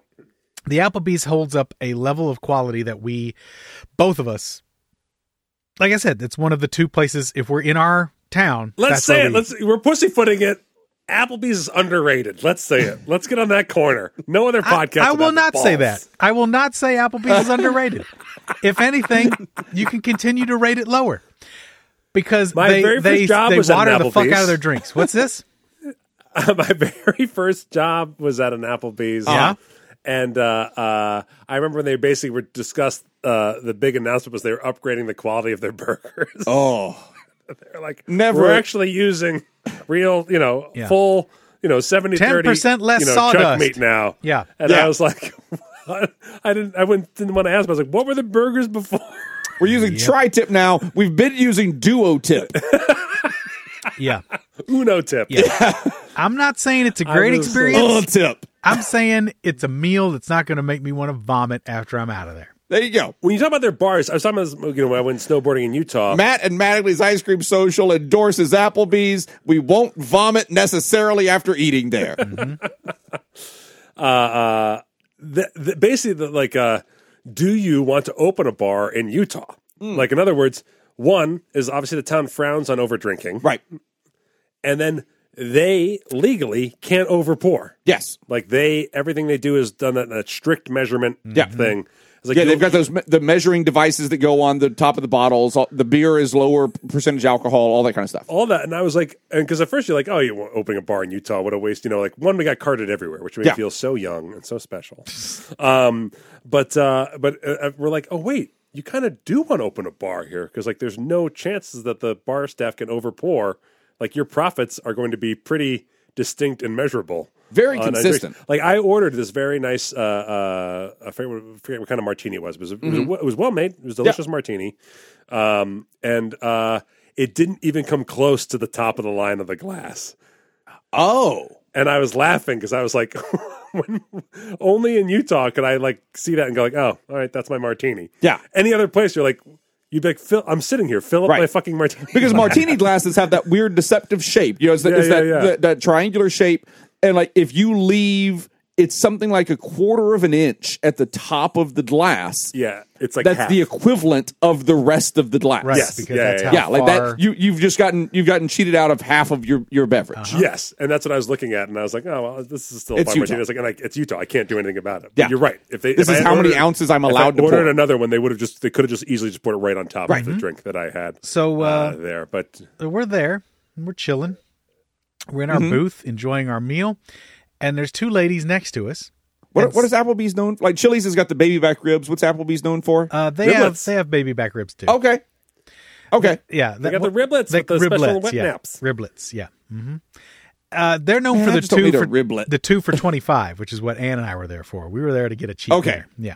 S5: The Applebee's holds up a level of quality that we, both of us, like I said, it's one of the two places. If we're in our town,
S2: Let's
S5: that's
S2: say
S5: where
S2: it.
S5: we-
S2: Let's. We're pussyfooting it. Applebee's is underrated. Let's say it. Let's get on that corner. No other
S5: I,
S2: podcast.
S5: I
S2: would
S5: will
S2: have the
S5: not say
S2: balls.
S5: that. I will not say Applebee's is underrated. If anything, you can continue to rate it lower because
S2: My
S5: they
S2: very first
S5: they,
S2: job
S5: they
S2: was at
S5: water
S2: an
S5: the fuck
S2: Applebee's.
S5: out of their drinks. What's this?
S2: My very first job was at an Applebee's.
S5: Yeah.
S2: And uh, uh, I remember when they basically were discussed. Uh, the big announcement was they were upgrading the quality of their burgers.
S1: Oh,
S2: They're like,
S1: Never-
S2: We're actually using real, you know,
S5: Yeah.
S2: full, you know, seventy thirty
S5: ten percent less
S2: you know,
S5: sawdust.
S2: chuck meat now.
S5: Yeah.
S2: And
S1: Yeah.
S2: I was like, what? I didn't. I went didn't want to ask. But I was like, what were the burgers before?
S1: we're using tri-tip now. We've been using duo tip.
S5: Yeah,
S2: Uno tip.
S5: yeah. I'm not saying it's a great
S2: was, uh,
S5: experience.
S1: Oh, tip.
S5: I'm saying it's a meal that's not going to make me want to vomit after I'm out of there.
S1: There you go.
S2: When you talk about their bars, I was talking about you know when I went snowboarding in Utah.
S1: Matt and Mattingly's Ice Cream Social endorses Applebee's. We won't vomit necessarily after eating there.
S2: uh, uh, the, the, basically, the, like, uh, do you want to open a bar in Utah? Like, in other words, one is obviously the town frowns on over drinking,
S1: Right.
S2: and then they legally can't overpour.
S1: Yes.
S2: Like they, everything they do is done at a strict measurement
S1: Yeah.
S2: thing. It's like
S1: Yeah,
S2: you'll-
S1: they've got those me- the measuring devices that go on the top of the bottles. All- The beer is lower percentage alcohol, all that kind of stuff.
S2: all that, and I was like, and because at first you're like, oh, you're opening a bar in Utah, what a waste, you know? Like one, we got carted everywhere, which made
S1: Yeah.
S2: me feel so young and so special. um, but uh, but uh, we're like, oh wait, you kind of do want to open a bar here because like there's no chances that the bar staff can overpour. Like your profits are going to be pretty distinct and measurable.
S1: Very
S2: on a drink.
S1: consistent.
S2: Like I ordered this very nice, uh, uh, I forget what, I forget what kind of martini it was. It was, it was, it was well made. It was a delicious martini, um, and uh, it didn't even come close to the top of the line of the glass.
S1: Oh.
S2: And I was laughing because I was like, when, only in Utah could I like see that and go like, oh, all right, that's my martini.
S1: Yeah.
S2: Any other place, you're like, you'd be like, Phil, I'm sitting here, fill up
S1: Right.
S2: my fucking martini.
S1: Because martini glasses have that weird deceptive shape. You know, it's, the,
S2: Yeah,
S1: it's
S2: yeah,
S1: that,
S2: yeah.
S1: that that triangular shape. And like if you leave, it's something like a quarter of an inch at the top of the glass.
S2: yeah, it's like
S1: That's
S2: half.
S1: the equivalent of the rest of the glass.
S5: Right,
S2: Yes.
S5: because
S2: Yeah,
S5: that's
S2: yeah,
S5: how
S1: Yeah, like
S5: far.
S1: that. You you've just gotten you've gotten cheated out of half of your your beverage.
S2: Yes, and that's what I was looking at, and I was like, "Oh, well, this is still a
S1: It's
S2: fine martini."
S1: Utah.
S2: I was like, and I, "It's Utah. I can't do anything about it." But
S1: Yeah.
S2: you're right. If they,
S1: This
S2: if
S1: is
S2: I had
S1: how many
S2: ordered-
S1: ounces I'm
S2: if
S1: allowed
S2: I
S1: to
S2: ordered
S1: pour.
S2: another one, they would have just they could have just easily just put it right on top
S1: Right.
S2: of the drink that I had.
S5: So,
S2: uh,
S5: uh,
S2: there, but
S5: we're there. And we're chilling. We're in our
S1: Mm-hmm.
S5: booth enjoying our meal, and there's two ladies next to us.
S1: What
S5: And
S1: what is Applebee's known? Like Chili's has got the baby back ribs. What's Applebee's known for?
S5: Uh, they have
S2: Riblets.
S5: they have baby back ribs too.
S1: okay. Okay.
S5: Yeah,
S2: they got the riblets with the special wet
S5: yeah.
S2: naps.
S5: Riblets, yeah. hmm Uh, they're known
S1: Man,
S5: for
S1: I
S5: the
S1: just don't
S5: two
S1: need a
S5: for
S1: riblet.
S5: the two for twenty five, which is what Ann and I were there for. We were there to get a cheap
S1: Okay.
S5: dinner. Yeah.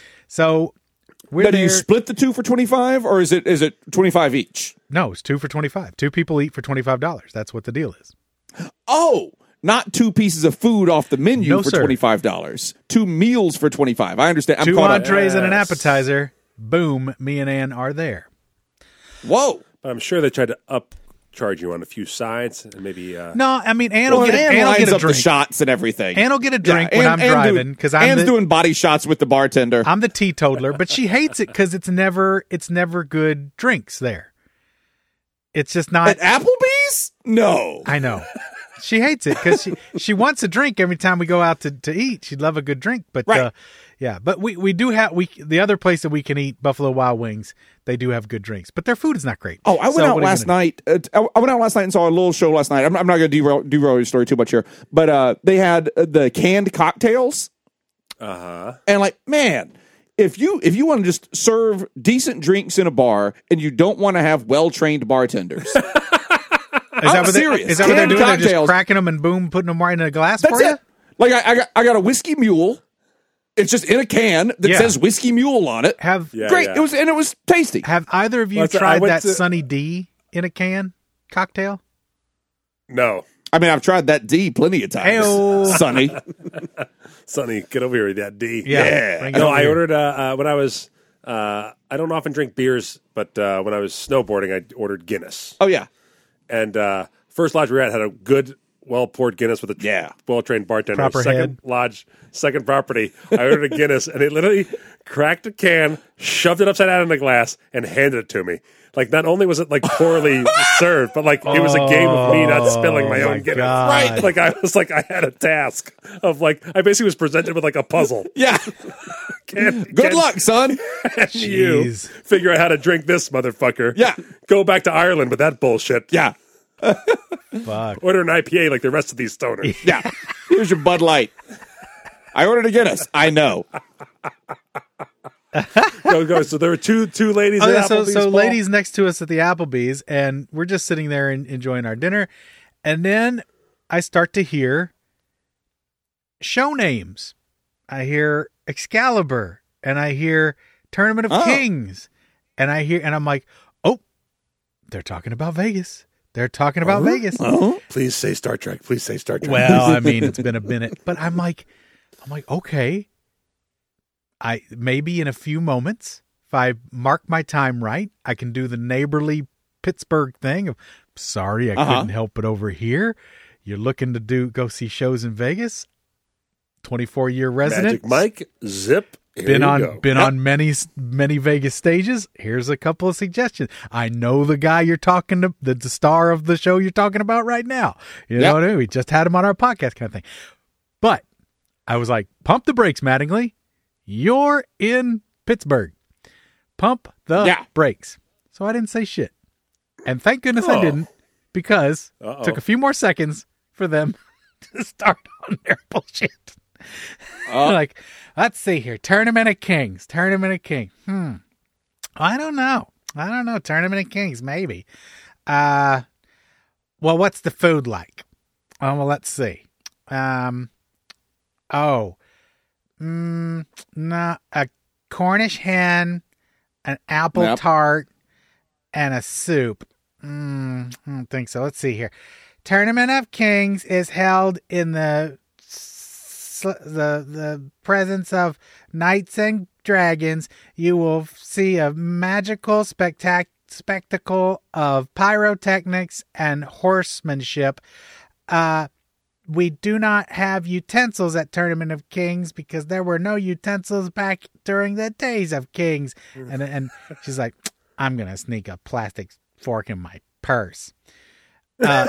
S5: So we're
S1: Now, do
S5: there.
S1: you split the two for twenty five, or is it is it twenty five each?
S5: no, it's two for twenty five. Two people eat for twenty five dollars. That's what the deal is.
S1: Oh, not two pieces of food off the menu
S5: No,
S1: for
S5: sir.
S1: twenty five dollars. Two meals for twenty five. I understand. I'm
S5: Two
S1: caught up.
S5: entrees and an
S2: Yes.
S5: appetizer. Boom. Me and Ann are there.
S1: Whoa.
S2: I'm sure they tried to upcharge you on a few sides and maybe. Uh,
S5: No, I mean Ann
S1: Well,
S5: will get,
S1: Ann
S5: Ann will
S1: lines
S5: get a
S1: up the
S5: drink.
S1: shots and everything.
S5: Ann will get a drink
S1: Yeah,
S5: when
S1: Ann-
S5: I'm
S1: Ann do-
S5: driving because I'm
S1: Ann's
S5: the,
S1: doing body shots with the bartender.
S5: I'm the teetotaler, but she hates it because it's never it's never good drinks there. It's just not.
S1: At Applebee's? No.
S5: I know. She hates it because she, she wants a drink every time we go out to, to eat. She'd love a good drink, but
S1: Right.
S5: uh, yeah, but we, we do have we the other place that we can eat, Buffalo Wild Wings. They do have good drinks, but their food is not great.
S1: Oh, I went
S5: So
S1: out
S5: what are you
S1: last
S5: gonna
S1: night. Uh, I I went out last night and saw a little show last night. I'm, I'm not going to derail, derail your story too much here, but uh, they had uh, the canned cocktails,
S2: uh huh.
S1: and like, man, if you if you want to just serve decent drinks in a bar and you don't want to have well trained bartenders,
S5: do? Is
S1: I'm
S5: that what they-
S1: serious.
S5: Is that what they're
S1: Canned
S5: doing? They're just
S1: cocktails.
S5: cracking them and boom, putting them right in a glass
S1: that's
S5: for you.
S1: it. Like I, I got I got a whiskey mule. It's just in a can that
S5: Yeah.
S1: says whiskey mule on it.
S5: Have
S2: Yeah,
S1: Great.
S2: yeah.
S1: It was and it was tasty.
S5: have either of you
S2: Well, so I
S5: tried
S2: went
S5: that
S2: to-
S5: Sunny D in a can cocktail?
S2: No,
S1: I mean, I've tried that D plenty of times.
S5: Ayo.
S1: Sonny.
S2: Sonny, get over here with that D.
S5: Yeah. Bring it
S2: No,
S5: over
S2: I
S5: here.
S2: ordered uh, uh, when I was. Uh, I don't often drink beers, but uh, when I was snowboarding, I ordered Guinness.
S1: Oh yeah.
S2: And uh, First Lodge we were at had a good well poured Guinness with a
S1: Yeah.
S2: well trained bartender.
S5: Proper
S2: second
S5: head.
S2: lodge, second property. I ordered a Guinness, and they literally cracked a can, shoved it upside down in the glass, and handed it to me. Like, not only was it like poorly served, but like it was a game of me not spilling my
S5: Oh,
S2: own
S5: my
S2: Guinness.
S5: God.
S1: Right.
S2: Like I was like I had a task of like I basically was presented with like a puzzle.
S1: Yeah.
S2: Can,
S1: Good
S2: can-
S1: luck, son.
S2: can you
S5: Jeez.
S2: figure out how to drink this, motherfucker?
S1: Yeah.
S2: Go back to Ireland with that bullshit.
S1: Yeah.
S5: Fuck.
S2: Order an I P A like the rest of these stoners.
S1: Yeah. Here's your Bud Light. I ordered a Guinness. I know.
S2: go go. So there were two two ladies.
S5: Oh,
S2: at
S5: yeah, so
S2: Applebee's,
S5: so
S2: Paul?
S5: ladies next to us at the Applebee's, and we're just sitting there and enjoying our dinner, and then I start to hear show names. I hear Excalibur, and I hear Tournament of
S1: Oh.
S5: Kings, and I hear, and I'm like, oh, they're talking about Vegas. They're talking about Vegas.
S1: Oh.
S2: Please say Star Trek. Please say Star Trek.
S5: Well, I mean, it's been a minute, but I'm like, I'm like, okay. I maybe in a few moments, if I mark my time right, I can do the neighborly Pittsburgh thing of, sorry, I
S1: Uh-huh.
S5: couldn't help it over here. You're looking to do go see shows in Vegas. twenty-four year resident.
S2: Magic Mike, zip. Here
S5: Been
S2: you
S5: on
S2: go.
S5: been on many many Vegas stages. Here's a couple of suggestions. I know the guy you're talking to, the, the star of the show you're talking about right now. You know
S1: Yep.
S5: what I mean? We just had him on our podcast, kind of thing. But I was like, pump the brakes, Mattingly. You're in Pittsburgh. Pump the
S1: Yeah.
S5: brakes. So I didn't say shit, and thank goodness I
S2: Oh.
S5: didn't, because
S2: Uh-oh.
S5: it took a few more seconds for them to start on their bullshit.
S1: Uh,
S5: Like, let's see here. Tournament of Kings. Tournament of Kings. Hmm. I don't know. I don't know. Tournament of Kings, maybe. Uh, well, what's the food like? Oh, well, let's see. Um, oh, mm, nah, a Cornish hen, an apple
S1: Yep.
S5: tart, and a soup. Mm, I don't think so. Let's see here. Tournament of Kings is held in the sl- the the presence of knights and dragons. You will see a magical spectac- spectacle of pyrotechnics and horsemanship. Uh, we do not have utensils at Tournament of Kings because there were no utensils back during the days of kings. And and she's like, I'm gonna sneak a plastic fork in my purse. Uh,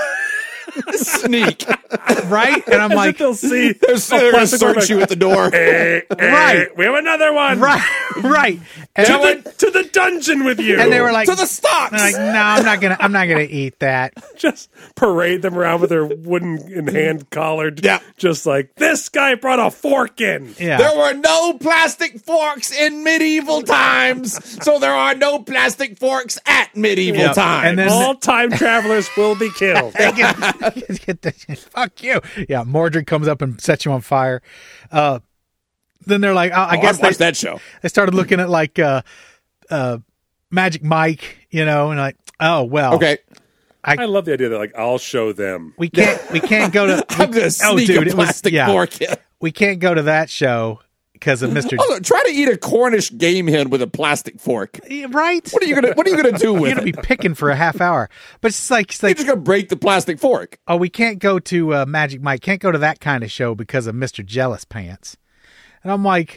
S1: Sneak.
S5: right? And I'm
S2: As if
S5: like,
S2: they'll see.
S1: They're, they're going to
S2: plastic
S1: search
S2: fork.
S1: you at the door.
S2: Eh, eh,
S5: Right.
S2: We have another one.
S5: right, right. And,
S2: To the, to the dungeon with you.
S5: and they were like,
S1: To the stocks.
S5: they're like, no, I'm not gonna, I'm not gonna eat that.
S2: just parade them around with their wooden in hand collared.
S1: Yeah.
S2: Just like, this guy brought a fork in.
S5: Yeah.
S1: There were no plastic forks in medieval times, so there are no plastic forks at medieval
S5: Yeah.
S1: times.
S5: And then-
S2: All time travelers will be killed.
S5: Get- get the- fuck you. Yeah, Mordred comes up and sets you on fire. Uh, then they're like, oh, I
S1: Oh,
S5: guess
S1: I've
S5: they,
S1: watched that show.
S5: they started looking at like uh, uh, Magic Mike, you know, and like, oh well,
S1: Okay.
S2: I love the idea that like I'll show them.
S5: we can't, we can't go to.
S1: I'm going to
S5: oh,
S1: sneak
S5: dude,
S1: a
S5: it was-
S1: plastic
S5: yeah.
S1: fork in.
S5: we can't go to that show because of Mister
S1: Also, try to eat a Cornish game hen with a plastic fork.
S5: Right?
S1: What are you gonna What are you gonna do
S5: You're
S1: with
S5: gonna
S1: it?
S5: be picking for a half hour, but it's like, it's
S1: You're
S5: like,
S1: just gonna break the plastic fork.
S5: oh, we can't go to uh, Magic Mike. Can't go to that kind of show because of Mister Jealous Pants. And I'm like,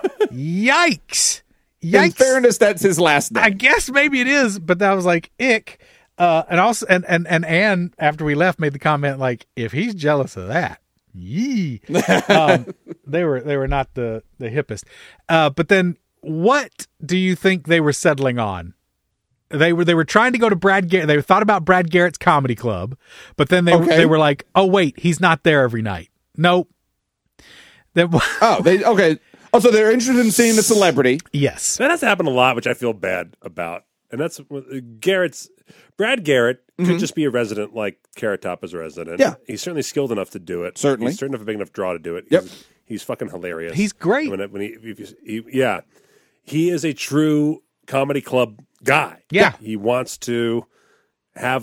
S5: yikes,
S1: In
S5: yikes.
S1: fairness, that's his last name.
S5: I guess maybe it is, but that was like ick. Uh, and also, and and and Anne, after we left, made the comment like, if he's jealous of that, yee. um, they were they were not the the hippest. Uh, but then, what do you think they were settling on? They were they were trying to go to Brad Garrett. They thought about Brad Garrett's comedy club, but then they
S1: Okay.
S5: they were like, oh wait, he's not there every night. Nope. Then
S1: Oh, they okay. Oh, so they're interested in seeing the celebrity.
S5: yes,
S2: That has to happen a lot, which I feel bad about. And that's Garrett's. Brad Garrett could just be a resident like Carrot Top is a resident.
S1: Yeah.
S2: He's certainly skilled enough to do it.
S1: Certainly.
S2: He's certainly enough a big enough draw to do it.
S1: Yep.
S2: He's, he's fucking hilarious.
S5: He's great.
S2: When, it- when he, if you- he, yeah. He is a true comedy club guy.
S5: Yeah.
S2: He wants to have a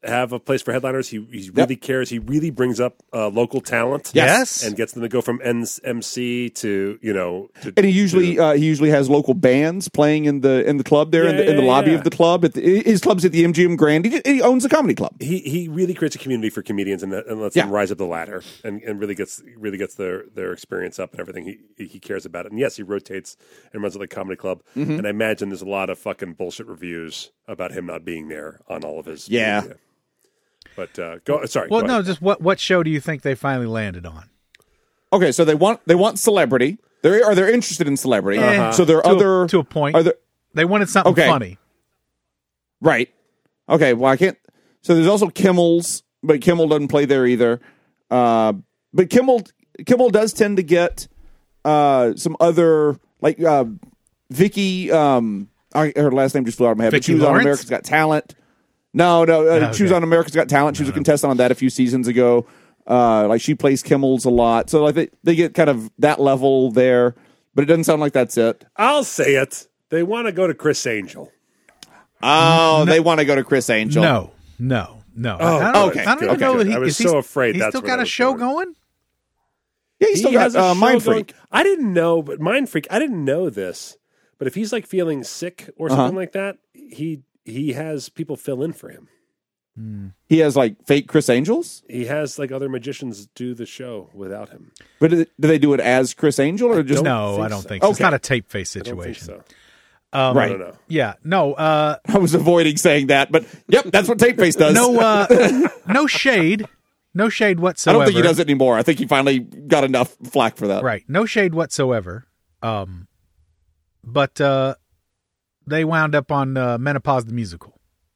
S2: have a place for headliners. He he really
S1: Yep.
S2: cares. He really brings up uh, local talent.
S5: Yes.
S2: and gets them to go from M C to you know. To,
S1: And he usually
S2: to,
S1: uh, he usually has local bands playing in the in the club there in
S2: Yeah,
S1: the in the
S2: yeah,
S1: lobby
S2: yeah.
S1: of the club. At the, his club's at the M G M Grand. He, he owns a comedy club.
S2: he he really creates a community for comedians and, and lets
S1: Yeah.
S2: them rise up the ladder and, and really gets really gets their, their experience up and everything. He he cares about it. And yes, he rotates and runs at the comedy club.
S1: Mm-hmm.
S2: And I imagine there's a lot of fucking bullshit reviews about him not being there on all of his
S1: Yeah.
S2: media. But uh, go sorry.
S5: Well,
S2: go
S5: no,
S2: ahead.
S5: just what what show do you think they finally landed on?
S1: Okay, so they want they want celebrity. They are they're interested in celebrity.
S5: Uh-huh.
S1: So there are
S5: To a-
S1: other
S5: to a point.
S1: Are there
S5: They wanted something
S1: Okay.
S5: funny.
S1: right? Okay, well I can't. So there's also Kimmel's, but Kimmel doesn't play there either. Uh, but Kimmel Kimmel does tend to get uh, some other like uh, Vicky. Um, I, her last name just flew out of my head. but
S5: Vicki
S1: she was on
S5: Lawrence?
S1: America's Got Talent. No, no, uh,
S5: Okay.
S1: she was on America's Got Talent. She was a contestant on that a few seasons ago. Uh, like she plays Kimmel's a lot, so like they, they get kind of that level there. But it doesn't sound like that's it.
S2: I'll say it. They want to go to Chris Angel.
S1: Oh, they want to go to Chris Angel.
S5: No, no, no.
S2: Oh,
S5: I don't,
S1: okay,
S5: I don't
S1: good,
S5: even know
S1: okay,
S5: that he
S2: I was
S5: is he-
S2: so afraid
S5: He's
S2: that's
S5: still
S2: what
S5: got
S2: I
S5: a
S2: was
S5: show
S2: going.
S5: going.
S1: Yeah, he's still
S2: He
S1: got
S2: has a
S1: uh,
S2: show
S1: Mind
S2: going-
S1: Freak.
S2: I didn't know, but Mind Freak. I didn't know this, but if he's like feeling sick or
S1: Uh-huh.
S2: something like that, he he has people fill in for him.
S1: He has like fake Chris Angels.
S2: He has like other magicians do the show without him.
S1: But do they, do they do it as Chris Angel or just
S2: don't
S5: No,
S2: think
S5: I don't
S2: so.
S5: think so. It's
S1: Okay.
S5: not a tape face
S2: I don't think
S5: situation.
S2: so.
S5: Um,
S1: Right.
S2: I don't know.
S5: Yeah, no, uh,
S1: I was avoiding saying that, but yep, that's what Tape Face does.
S5: no, uh, no shade, no shade
S1: I
S5: whatsoever.
S1: don't think he does it anymore. I think he finally got enough flack for that.
S5: Right, no shade whatsoever. Um, but uh, they wound up on uh, Menopause the Musical.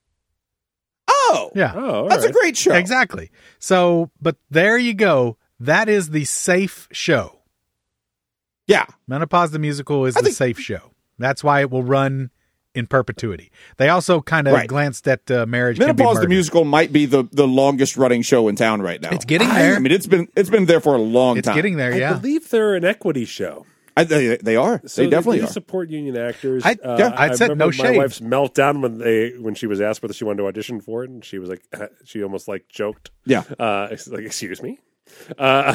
S1: Oh,
S5: Yeah,
S2: Oh, all
S1: that's
S2: right.
S1: a great show.
S5: exactly. So, but there you go. That is the safe show.
S1: Yeah,
S5: Menopause the Musical is
S1: I
S5: the
S1: think-
S5: safe show. That's why it will run in perpetuity. They also kind of
S1: Right.
S5: glanced at uh, Marriage Can Be
S1: Menopause the
S5: Murdered.
S1: Musical might be the, the longest running show in town right now.
S5: It's getting
S1: I-
S5: there.
S1: I mean, it's been it's been there for a long
S5: It's
S1: time.
S5: getting there,
S2: I
S5: yeah.
S2: believe they're an equity show.
S1: I, they, they are.
S2: So
S1: they definitely
S2: do
S1: are.
S2: support union actors.
S5: I-
S2: uh,
S1: yeah,
S5: I'd
S2: I
S5: said
S2: remember
S5: no
S2: my
S5: shade.
S2: wife's meltdown when they when she was asked whether she wanted to audition for it, and she was like, she almost like joked.
S1: Yeah,
S2: Uh, it's like, excuse me. Uh,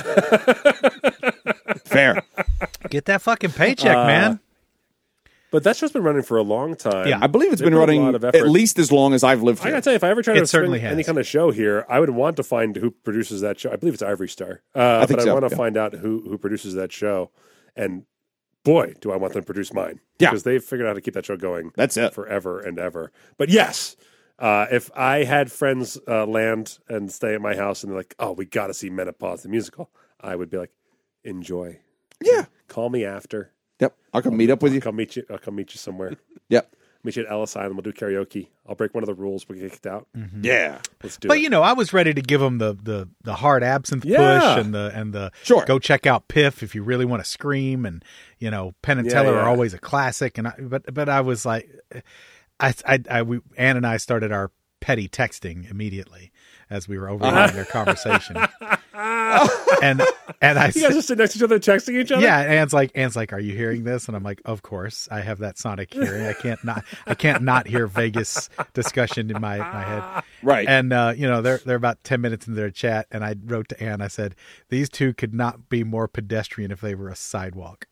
S1: fair.
S5: Get that fucking paycheck,
S2: Uh,
S5: man.
S2: but that show's been running for a long time.
S5: Yeah,
S1: I believe it's
S2: They
S1: been
S2: put a
S1: running
S2: lot of effort.
S1: at least as long as I've lived
S2: I
S1: here.
S2: gotta tell you, if I ever try
S5: It
S2: to
S5: certainly
S2: swing
S5: has.
S2: any kind of show here, I would want to find who produces that show. I believe it's Ivory Star. Uh,
S1: I think
S2: but
S1: so,
S2: I want to
S1: yeah.
S2: find out who who produces that show. And boy, do I want them to produce mine.
S1: Yeah.
S2: Because they've figured out how to keep that show going.
S1: That's it.
S2: Forever and ever. But yes, uh, if I had friends uh, land and stay at my house and they're like, oh, we got to see Menopause the musical, I would be like, enjoy.
S1: Yeah.
S2: Call me after.
S1: Yep. I'll come meet up with you.
S2: I'll come meet you. I'll come meet you somewhere.
S1: Yep.
S2: Meet you at Ellis Island. We'll do karaoke. I'll break one of the rules. We'll get kicked out.
S1: Yeah.
S2: Let's do
S5: But
S2: it.
S5: you know, I was ready to give them the the, the hard absinthe
S2: Yeah.
S5: push and the and the
S1: Sure.
S5: go check out Piff if you really want to scream, and you know Penn and
S2: Yeah,
S5: Teller
S2: yeah.
S5: are always a classic. And I, but but I was like, I I, I we Ann and I started our petty texting immediately as we were overhearing their conversation, and and I
S2: You
S5: said,
S2: guys are sitting next to each other texting each other?
S5: yeah, and Ann's like, Ann's like, are you hearing this? And I'm like, of course, I have that sonic hearing. I can't not, I can't not hear Vegas discussion in my, my head.
S1: Right.
S5: And uh, you know, they're they're about ten minutes into their chat, and I wrote to Ann. I said, these two could not be more pedestrian if they were a sidewalk.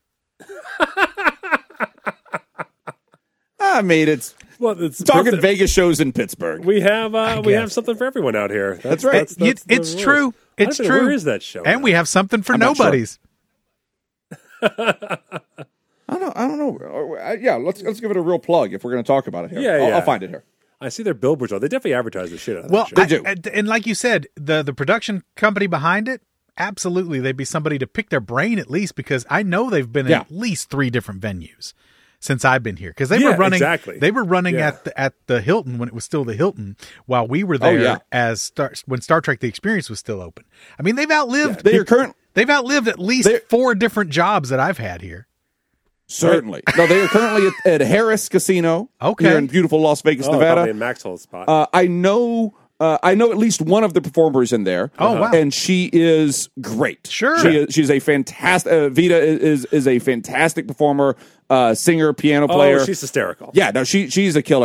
S1: I mean, it's
S2: Well, it's
S1: talking
S2: it's-
S1: Vegas shows in Pittsburgh.
S2: We have uh, we
S5: guess.
S2: have something for everyone out here. That's,
S1: right.
S2: That's, that's
S5: It-
S2: the
S5: it's
S2: rules.
S5: true.
S2: I
S5: It's
S2: don't know,
S5: true.
S2: Where is that show?
S5: And we have something for
S1: I'm not sure.
S5: nobodies.
S1: I don't know. I don't know. Or- uh, Yeah, let's let's give it a real plug if we're going to talk about it here.
S2: Yeah,
S1: I'll,
S2: yeah.
S1: I'll find it here.
S2: I see their billboards on. They definitely advertise the shit out of
S5: Well,
S2: that show.
S1: They
S5: I-
S1: do.
S5: I- and like you said, the the production company behind it, absolutely, they'd be somebody to pick their brain at least, because I know they've been in
S1: Yeah.
S5: at least three different venues since I've been here, because they
S2: Yeah,
S5: were running
S2: exactly.
S5: they were running
S2: Yeah.
S5: at the, at the Hilton when it was still the Hilton, while we were there
S1: Oh, yeah.
S5: as Star, when Star Trek: The Experience was still open. I mean, they've outlived
S1: They are current.
S5: they've outlived at least
S1: They're-
S5: four different jobs that I've had here.
S1: Certainly. No, they are currently at, at Harris Casino
S5: Okay.
S1: here in beautiful Las Vegas,
S2: oh,
S1: Nevada.
S2: probably in Maxwell's spot.
S1: Uh, I know. Uh, I know at least one of the performers in there.
S5: Oh, wow.
S1: And she is great.
S5: Sure.
S1: she is, she's a fantastic. Uh, Vita is is a fantastic performer, uh, singer, piano player.
S2: oh, she's hysterical.
S1: Yeah, no, she she's a killer.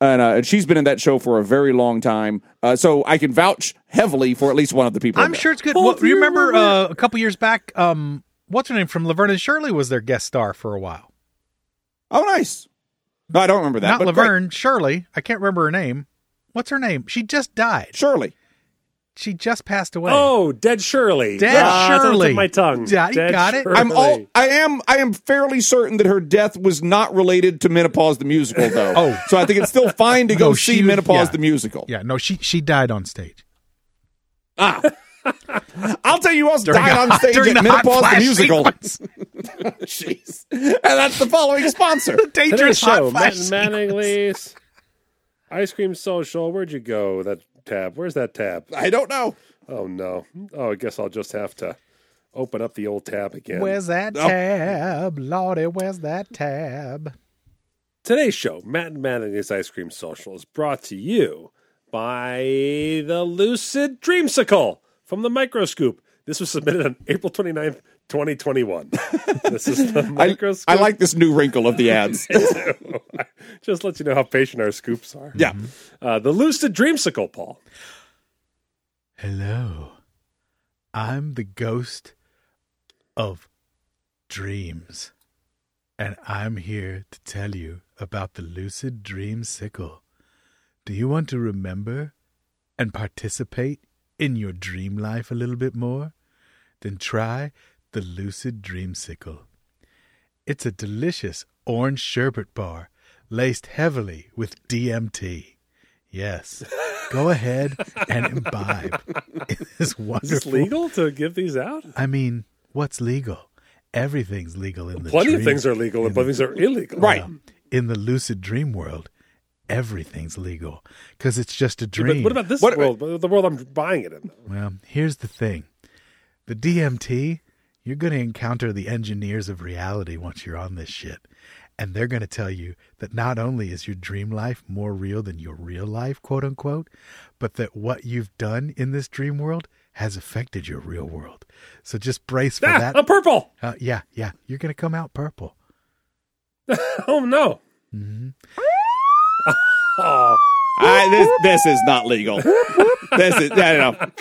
S1: And, uh, and she's been in that show for a very long time. Uh, so I can vouch heavily for at least one of the people. in
S5: I'm
S1: there.
S5: sure it's good.
S2: Oh,
S5: Well,
S2: do you
S5: you remember
S2: remember-
S5: uh, a couple years back, um, what's her name from Laverne and Shirley was their guest star for a while.
S1: Oh, nice. No, I don't remember that.
S5: Not
S1: but great.
S5: Laverne, Shirley. I can't remember her name. What's her name? She just died.
S1: Shirley.
S5: She just passed away.
S2: Oh, Dead Shirley.
S5: Dead
S2: Ah, it's on the tip
S5: Shirley.
S2: of my tongue.
S5: Yeah, you
S2: Dead
S5: got it.
S2: Shirley.
S1: I'm all. I am. I am fairly certain that her death was not related to Menopause the musical, though.
S5: Oh.
S1: so I think it's still fine to go
S5: No,
S1: see
S5: she-
S1: Menopause
S5: yeah.
S1: the musical.
S5: Yeah, no, she she died on stage.
S1: Ah, I'll tell you who else
S5: During
S1: died
S5: a-
S1: on stage
S5: during
S1: at
S5: the hot
S1: Menopause the
S5: flash
S1: musical.
S5: sequence.
S1: Jeez, and that's the following sponsor.
S2: Today's
S5: Dangerous
S2: show,
S5: hot flash
S2: Matt
S5: sequence.
S2: Mattingly's Ice Cream Social. Where'd you go? That tab. Where's that tab?
S1: I don't know.
S2: Oh, no. Oh, I guess I'll just have to open up the old tab again.
S5: Where's that
S1: Oh.
S5: tab? Lordy, where's that tab?
S2: Today's show, Matt and Mattingly's Ice Cream Social, is brought to you by the Lucid Dreamsicle from the Microscoop. This was submitted on April twenty-ninth, twenty twenty-one. This is the
S1: I,
S2: Microscoop.
S1: I like this new wrinkle of the ads.
S2: Just let you know how patient our scoops are.
S1: yeah.
S2: Uh, the Lucid Dreamsicle, Paul.
S5: Hello. I'm the ghost of dreams. And I'm here to tell you about the Lucid Dreamsicle. Do you want to remember and participate in your dream life a little bit more? Then try the Lucid Dreamsicle. It's a delicious orange sherbet bar laced heavily with D M T. Yes, go ahead and imbibe. It is wonderful.
S2: Is this legal to give these out?
S5: I mean, what's legal? Everything's legal in the
S2: Plenty
S5: dream.
S2: of things are legal and plenty of things are illegal.
S1: Right.
S5: Well, in the lucid dream world, everything's legal because it's just a
S2: But
S5: dream.
S2: what about this
S1: What-
S2: world? The world I'm buying it in.
S5: Well, here's the thing. The D M T, you're going to encounter the engineers of reality once you're on this shit. And they're going to tell you that not only is your dream life more real than your real life, quote unquote, but that what you've done in this dream world has affected your real world. So just brace for
S2: Ah,
S5: that.
S2: I'm purple.
S5: Uh, yeah, yeah. You're going to come out purple.
S2: Oh, no.
S5: Mm-hmm.
S2: Oh,
S1: I, this this is not legal. this is I don't know.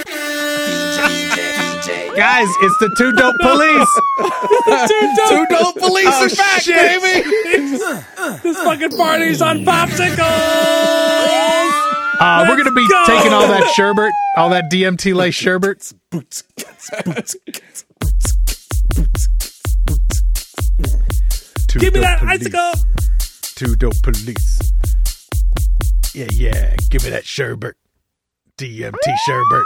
S5: Guys, it's the Two Dope Police.
S1: Two dope police
S5: Oh,
S1: are back,
S5: shit.
S1: baby.
S2: this fucking party's on popsicles.
S5: Uh, we're going to be
S2: go.
S5: taking all that sherbet, all that D M T lace sherbet.
S2: Boots, boots,
S5: Two
S2: Give me
S5: dope
S2: that
S5: police.
S2: icicle.
S5: Two dope police. Yeah, yeah. Give me that sherbet. D M T sherbet.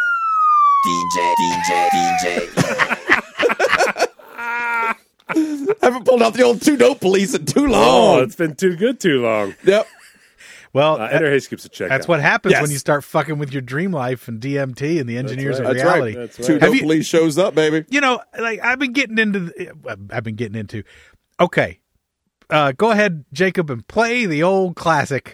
S1: Haven't pulled out the old two dope police in too
S2: Oh,
S1: long.
S2: it's been too good too long.
S1: Yep.
S5: Well,
S2: Uh,
S5: that-
S2: enter Hay Scoops a check.
S5: that's
S2: out.
S5: what happens
S1: Yes.
S5: when you start fucking with your dream life and D M T and the engineers
S2: right.
S5: of
S1: That's
S5: reality.
S1: right.
S2: That's right.
S1: Two
S5: Have
S1: dope
S5: you-
S1: police shows up, baby.
S5: You know, like I've been getting into. The, I've been getting into. Okay, uh, go ahead, Jacob, and play the old classic.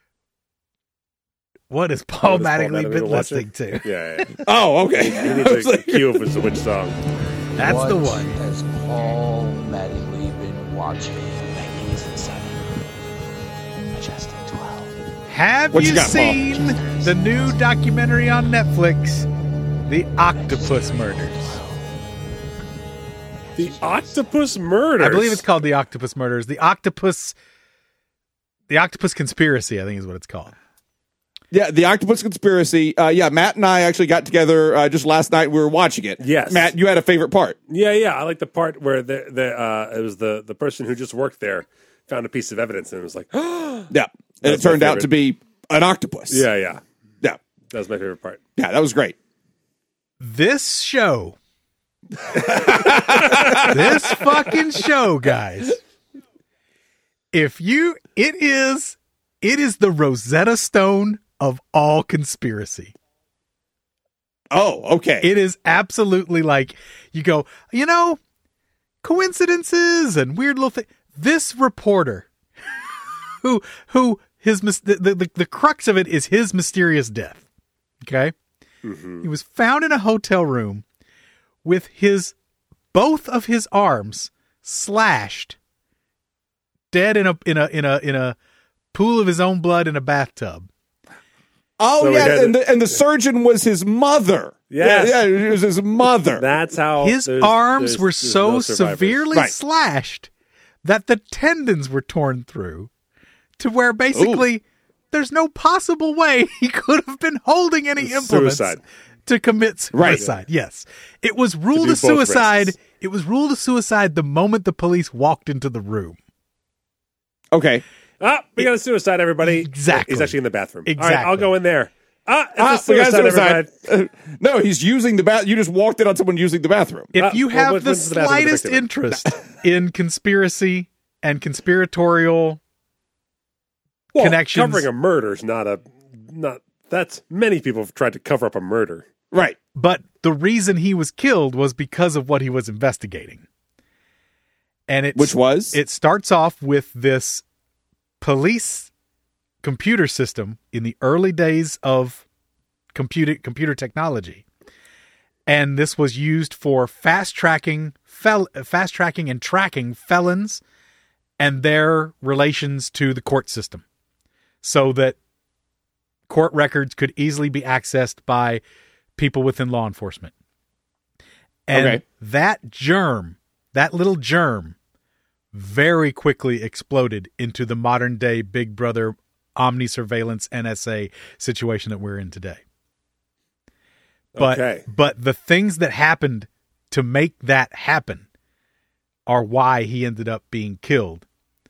S5: What has Paul
S2: What has Paul
S5: Mattingly
S2: Mattingly
S5: been
S2: been
S5: listening
S2: watching?
S5: to?
S2: Yeah, yeah.
S1: Oh, okay.
S2: He needs a cue if it's a which song.
S5: That's
S7: what
S5: the one.
S7: has Paul Mattingly been watching? Magnificent Seven. Majestic Twelve.
S5: Have
S1: What
S5: you,
S1: you got, Paul?
S5: seen the new documentary on Netflix, The Octopus Murders?
S2: The Octopus Murders.
S5: I believe it's called The Octopus Murders. The Octopus, The Octopus Conspiracy, I think is what it's called.
S1: Yeah, the Octopus Conspiracy. Uh, yeah, Matt and I actually got together uh, just last night. We were watching it.
S2: Yes.
S1: Matt, you had a favorite part.
S2: Yeah, yeah. I like the part where the the uh, it was the the person who just worked there found a piece of evidence and was like,
S1: Yeah, and
S2: That's
S1: it
S2: my
S1: turned out
S2: favorite.
S1: to be an octopus.
S2: yeah, yeah.
S1: yeah,
S2: That was my favorite part.
S1: yeah. That was great.
S5: This show, this fucking show, guys. If you, it is, it is the Rosetta Stone of all conspiracy.
S1: Oh, okay.
S5: It is absolutely like you go, you know, coincidences and weird little things. This reporter, who who his mis- the, the the crux of it is his mysterious death. Okay, he was found in a hotel room with his both of his arms slashed, dead in a in a in a in a pool of his own blood in a bathtub.
S1: Oh,
S2: So we
S1: yeah,
S2: had
S1: and
S2: the-
S1: the, and the surgeon was his mother.
S2: Yes.
S1: Yeah, yeah, it was his mother.
S2: That's how
S5: His
S2: there's-
S5: arms
S2: there's-
S5: were
S2: there's
S5: so
S2: no survivors.
S5: severely
S1: Right.
S5: slashed that the tendons were torn through to where basically there's no possible way he could have been holding any implements
S2: Suicide.
S5: to commit
S1: Right.
S5: suicide. Yes. It was ruled
S2: do
S5: a
S2: both
S5: suicide.
S2: wrists.
S5: It was ruled a suicide the moment the police walked into the room.
S1: Okay.
S2: Ah, we got a suicide, everybody.
S5: Exactly.
S2: He's actually in the bathroom. All right,
S5: Exactly.
S2: I'll go in there. Ah, it's
S1: Ah,
S2: a
S1: we got
S2: suicide,
S1: suicide.
S2: everybody.
S1: Uh, no, he's using the bath. You just walked in on someone using the bathroom.
S5: If
S2: Uh,
S5: you
S2: well,
S5: have
S2: what-
S5: the
S2: what's the bathroom of the
S5: slightest
S2: victim?
S5: interest in conspiracy and conspiratorial
S2: Well,
S5: connections,
S2: covering a murder is not a not. That's many people have tried to cover up a murder.
S1: Right.
S5: but the reason he was killed was because of what he was investigating. And it
S1: Which was?
S5: it starts off with this police computer system in the early days of computer computer technology. And this was used for fast tracking fel- fast tracking and tracking felons and their relations to the court system, so that court records could easily be accessed by people within law enforcement. And
S1: Okay.
S5: that germ, that little germ, very quickly exploded into the modern day Big Brother omni surveillance N S A situation that we're in today. But
S2: Okay.
S5: but the things that happened to make that happen are why he ended up being killed.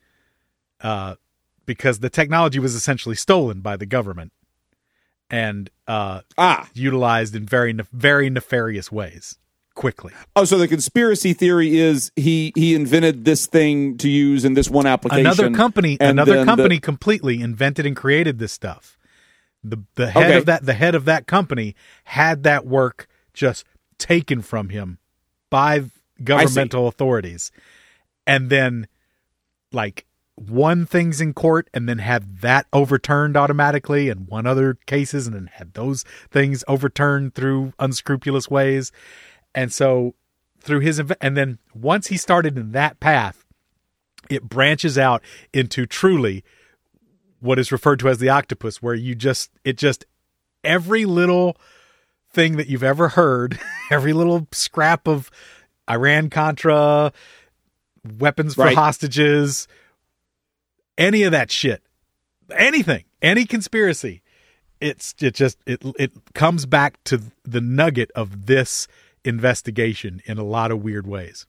S5: Uh, because the technology was essentially stolen by the government and uh,
S1: ah.
S5: utilized in very ne- very nefarious ways quickly.
S1: Oh, so the conspiracy theory is he he invented this thing to use in this one application.
S5: Another company,
S1: and
S5: another
S1: then
S5: company
S1: the-
S5: completely invented and created this stuff. The the head
S1: Okay.
S5: of that the head of that company had that work just taken from him by governmental authorities, and then like won things in court, and then had that overturned automatically, and won other cases, and then had those things overturned through unscrupulous ways. And so through his inv- and then once he started in that path, it branches out into truly what is referred to as the octopus, where you just, it just, every little thing that you've ever heard, every little scrap of Iran-Contra, weapons for
S1: Right.
S5: hostages, any of that shit, anything, any conspiracy, it's, it just, it, it comes back to the nugget of this investigation in a lot of weird ways.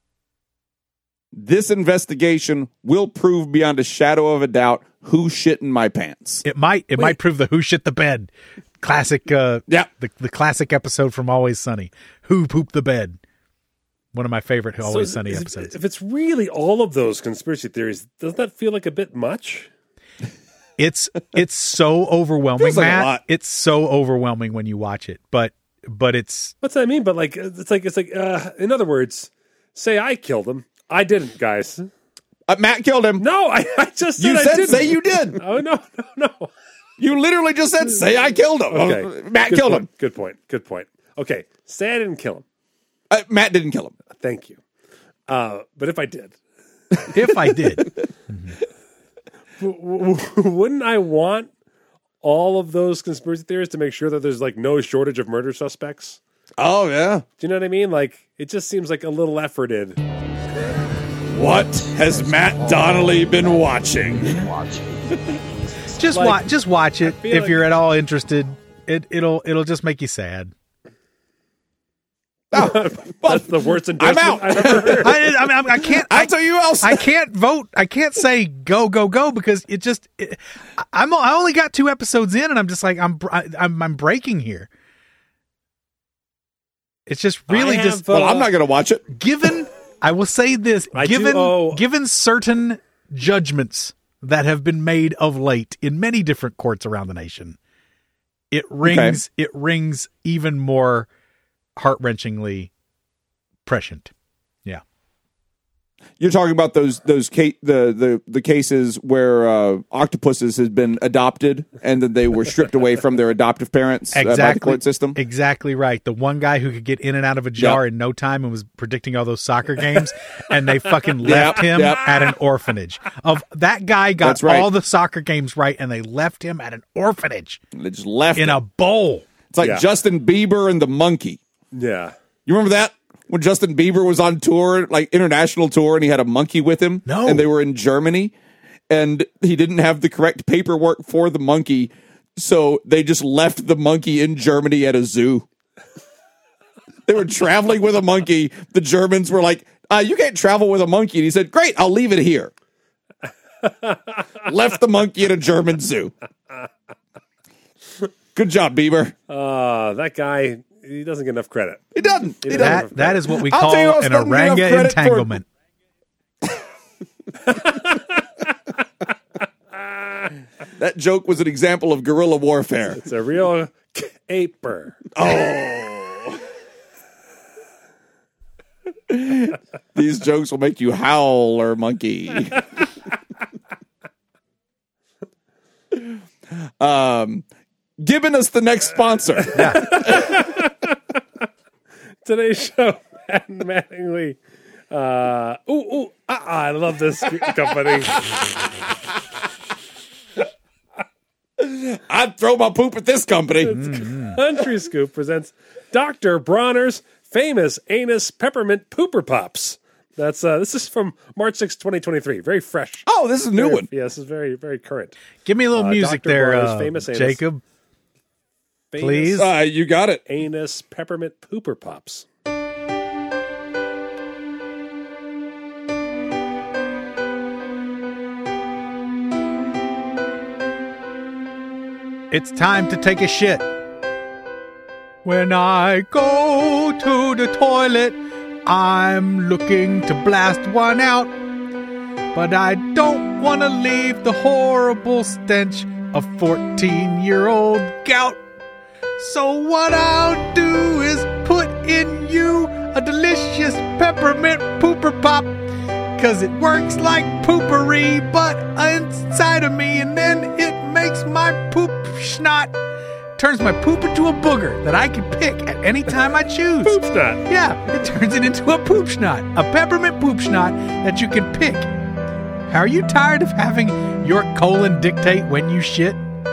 S1: This investigation will prove beyond a shadow of a doubt who shit in my pants.
S5: It might it might prove the who shit the bed classic. Uh,
S1: Yeah.
S5: the the classic episode from Always Sunny. Who pooped the bed? One of my favorite Always
S2: So
S5: Sunny
S2: is-
S5: episodes.
S2: If it's really all of those conspiracy theories, doesn't that feel like a bit much?
S5: It's it's so overwhelming,
S1: Feels like a
S5: Matt.
S1: lot.
S5: It's so overwhelming when you watch it, but but it's
S2: What's that mean? But like, it's like it's like. Uh, in other words, say I killed him. I didn't, guys.
S1: Uh, Matt killed him.
S2: No, I, I just said
S1: you
S2: I
S1: said
S2: didn't.
S1: say you did.
S2: Oh no, no, no.
S1: You literally just said say I killed him.
S2: Okay,
S1: Uh, Matt
S2: Good
S1: killed
S2: point.
S1: him.
S2: Good point. Good point. Okay, say I didn't kill him.
S1: Uh, Matt didn't kill him.
S2: Thank you. Uh, but if I did,
S5: if I did.
S2: w- w- wouldn't I want all of those conspiracy theories to make sure that there's like no shortage of murder suspects?
S1: Oh yeah.
S2: Do you know what I mean? Like, it just seems like a little efforted.
S1: What has Matt Donnelly been watching?
S5: Just
S2: Like,
S5: watch just watch it
S2: feel
S5: if
S2: like-
S5: you're at all interested. It it'll it'll just make you sad.
S1: Oh, well,
S2: That's the worst
S1: I'm
S2: endorsement
S1: out.
S2: I've ever heard.
S5: I, I mean, I can't.
S1: I'll
S5: I,
S1: tell you who else.
S5: I can't vote. I can't say go, go, go because it just. It, I'm. I only got two episodes in, and I'm just like I'm. I'm. I'm breaking here. It's just really
S2: I
S5: just
S2: have, uh,
S1: well, I'm not going to watch it.
S5: given. I will say this:
S2: I do
S5: given
S2: owe-
S5: given certain judgments that have been made of late in many different courts around the nation, it rings. It rings even more heart wrenchingly prescient. Yeah.
S1: You're talking about those those ca- the the the cases where uh, octopuses has been adopted and then they were stripped away from their adoptive parents uh, by the court system.
S5: Exactly right. The one guy who could get in and out of a jar
S1: Yep.
S5: in no time and was predicting all those soccer games, and they fucking left
S1: Yep,
S5: him
S1: yep.
S5: at an orphanage. Of that guy got
S1: That's right.
S5: all the soccer games right, and they left him at an orphanage
S1: They just left
S5: in
S1: it.
S5: a bowl.
S1: It's like
S2: Yeah.
S1: Justin Bieber and the monkey.
S2: Yeah.
S1: You remember that? When Justin Bieber was on tour, like international tour, and he had a monkey with him,
S5: No.
S1: and they were in Germany, and he didn't have the correct paperwork for the monkey, so they just left the monkey in Germany at a zoo. They were traveling with a monkey. The Germans were like, uh, you can't travel with a monkey. And he said, great, I'll leave it here. Left the monkey at a German zoo. Good job, Bieber.
S2: Uh, that guy, he doesn't get enough credit.
S1: He doesn't. He
S2: He
S1: doesn't.
S5: That that is what we
S1: I'll
S5: call
S1: tell you what
S5: an
S1: doesn't get enough
S5: oranga
S1: credit for-
S5: entanglement.
S1: That joke was an example of guerrilla warfare.
S2: It's a real caper.
S1: Oh. These jokes will make you howl or monkey. um, giving us the next sponsor.
S2: Today's show, Matt and Mattingly. Uh, ooh, ooh, uh, I love this company.
S1: I'd throw my poop at this company.
S2: Country Scoop presents Doctor Bronner's famous anus peppermint pooper pops. That's uh, this is from March sixth, twenty twenty-three. Very fresh.
S1: Oh, this is a new
S2: Very-
S1: one.
S2: Yeah, this is very, very current.
S5: Give me a little
S2: Uh,
S5: music
S2: Doctor
S5: there,
S2: Bronner's
S5: uh,
S2: famous anus.
S5: Jacob.
S2: Famous
S5: Please?
S1: Uh, you got it.
S2: Anus peppermint pooper pops.
S5: It's time to take a shit. When I go to the toilet, I'm looking to blast one out. But I don't want to leave the horrible stench of fourteen-year-old gout. So what I'll do is put in you a delicious peppermint pooper pop. Cause it works like poopery, but inside of me, and then it makes my poop snot. Turns my poop into a booger that I can pick at any time I choose.
S2: Poop snot.
S5: Yeah, it turns it into a poop snot, a peppermint poop snot that you can pick. Are you tired of having your colon dictate when you shit?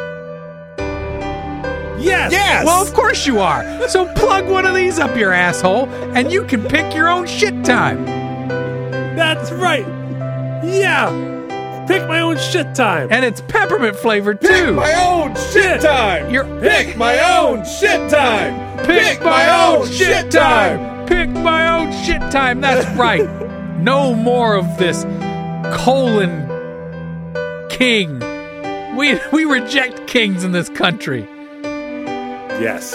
S2: Yes.
S1: Yes.
S5: Well, of course you are. So plug one of these up your asshole, and you can pick your own shit time.
S2: That's right. Yeah. Pick my own shit time.
S5: And it's peppermint flavored too.
S1: My own shit time.
S5: You're
S1: Pick my own shit time.
S5: Pick my own shit time. Pick my own shit time. That's right. No more of this colon king. We we reject kings in this country.
S2: Yes.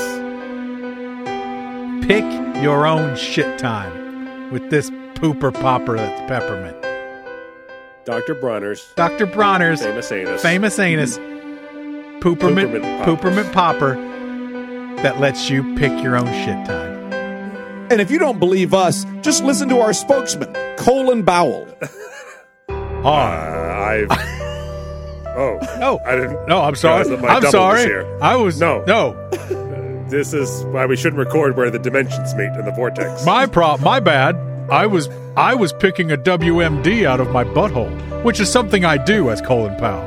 S5: Pick your own shit time with this pooper popper that's peppermint.
S2: Doctor Bronner's
S5: Doctor Bronner's
S2: famous anus.
S5: famous anus poopermint
S2: Poopermint poppers.
S5: poopermint popper that lets you pick your own shit time.
S1: And if you don't believe us, just listen to our spokesman, Colin Bowell.
S2: Uh, I've. Oh.
S5: Oh.
S2: I didn't.
S5: No, I'm sorry.
S2: realize that my
S5: I'm
S2: double
S5: sorry.
S2: was here.
S5: I was
S2: No.
S5: no.
S2: This is why we shouldn't record where the dimensions meet in the vortex.
S5: My prop, my bad. I was I was picking a W M D out of my butthole, which is something I do as Colin Powell.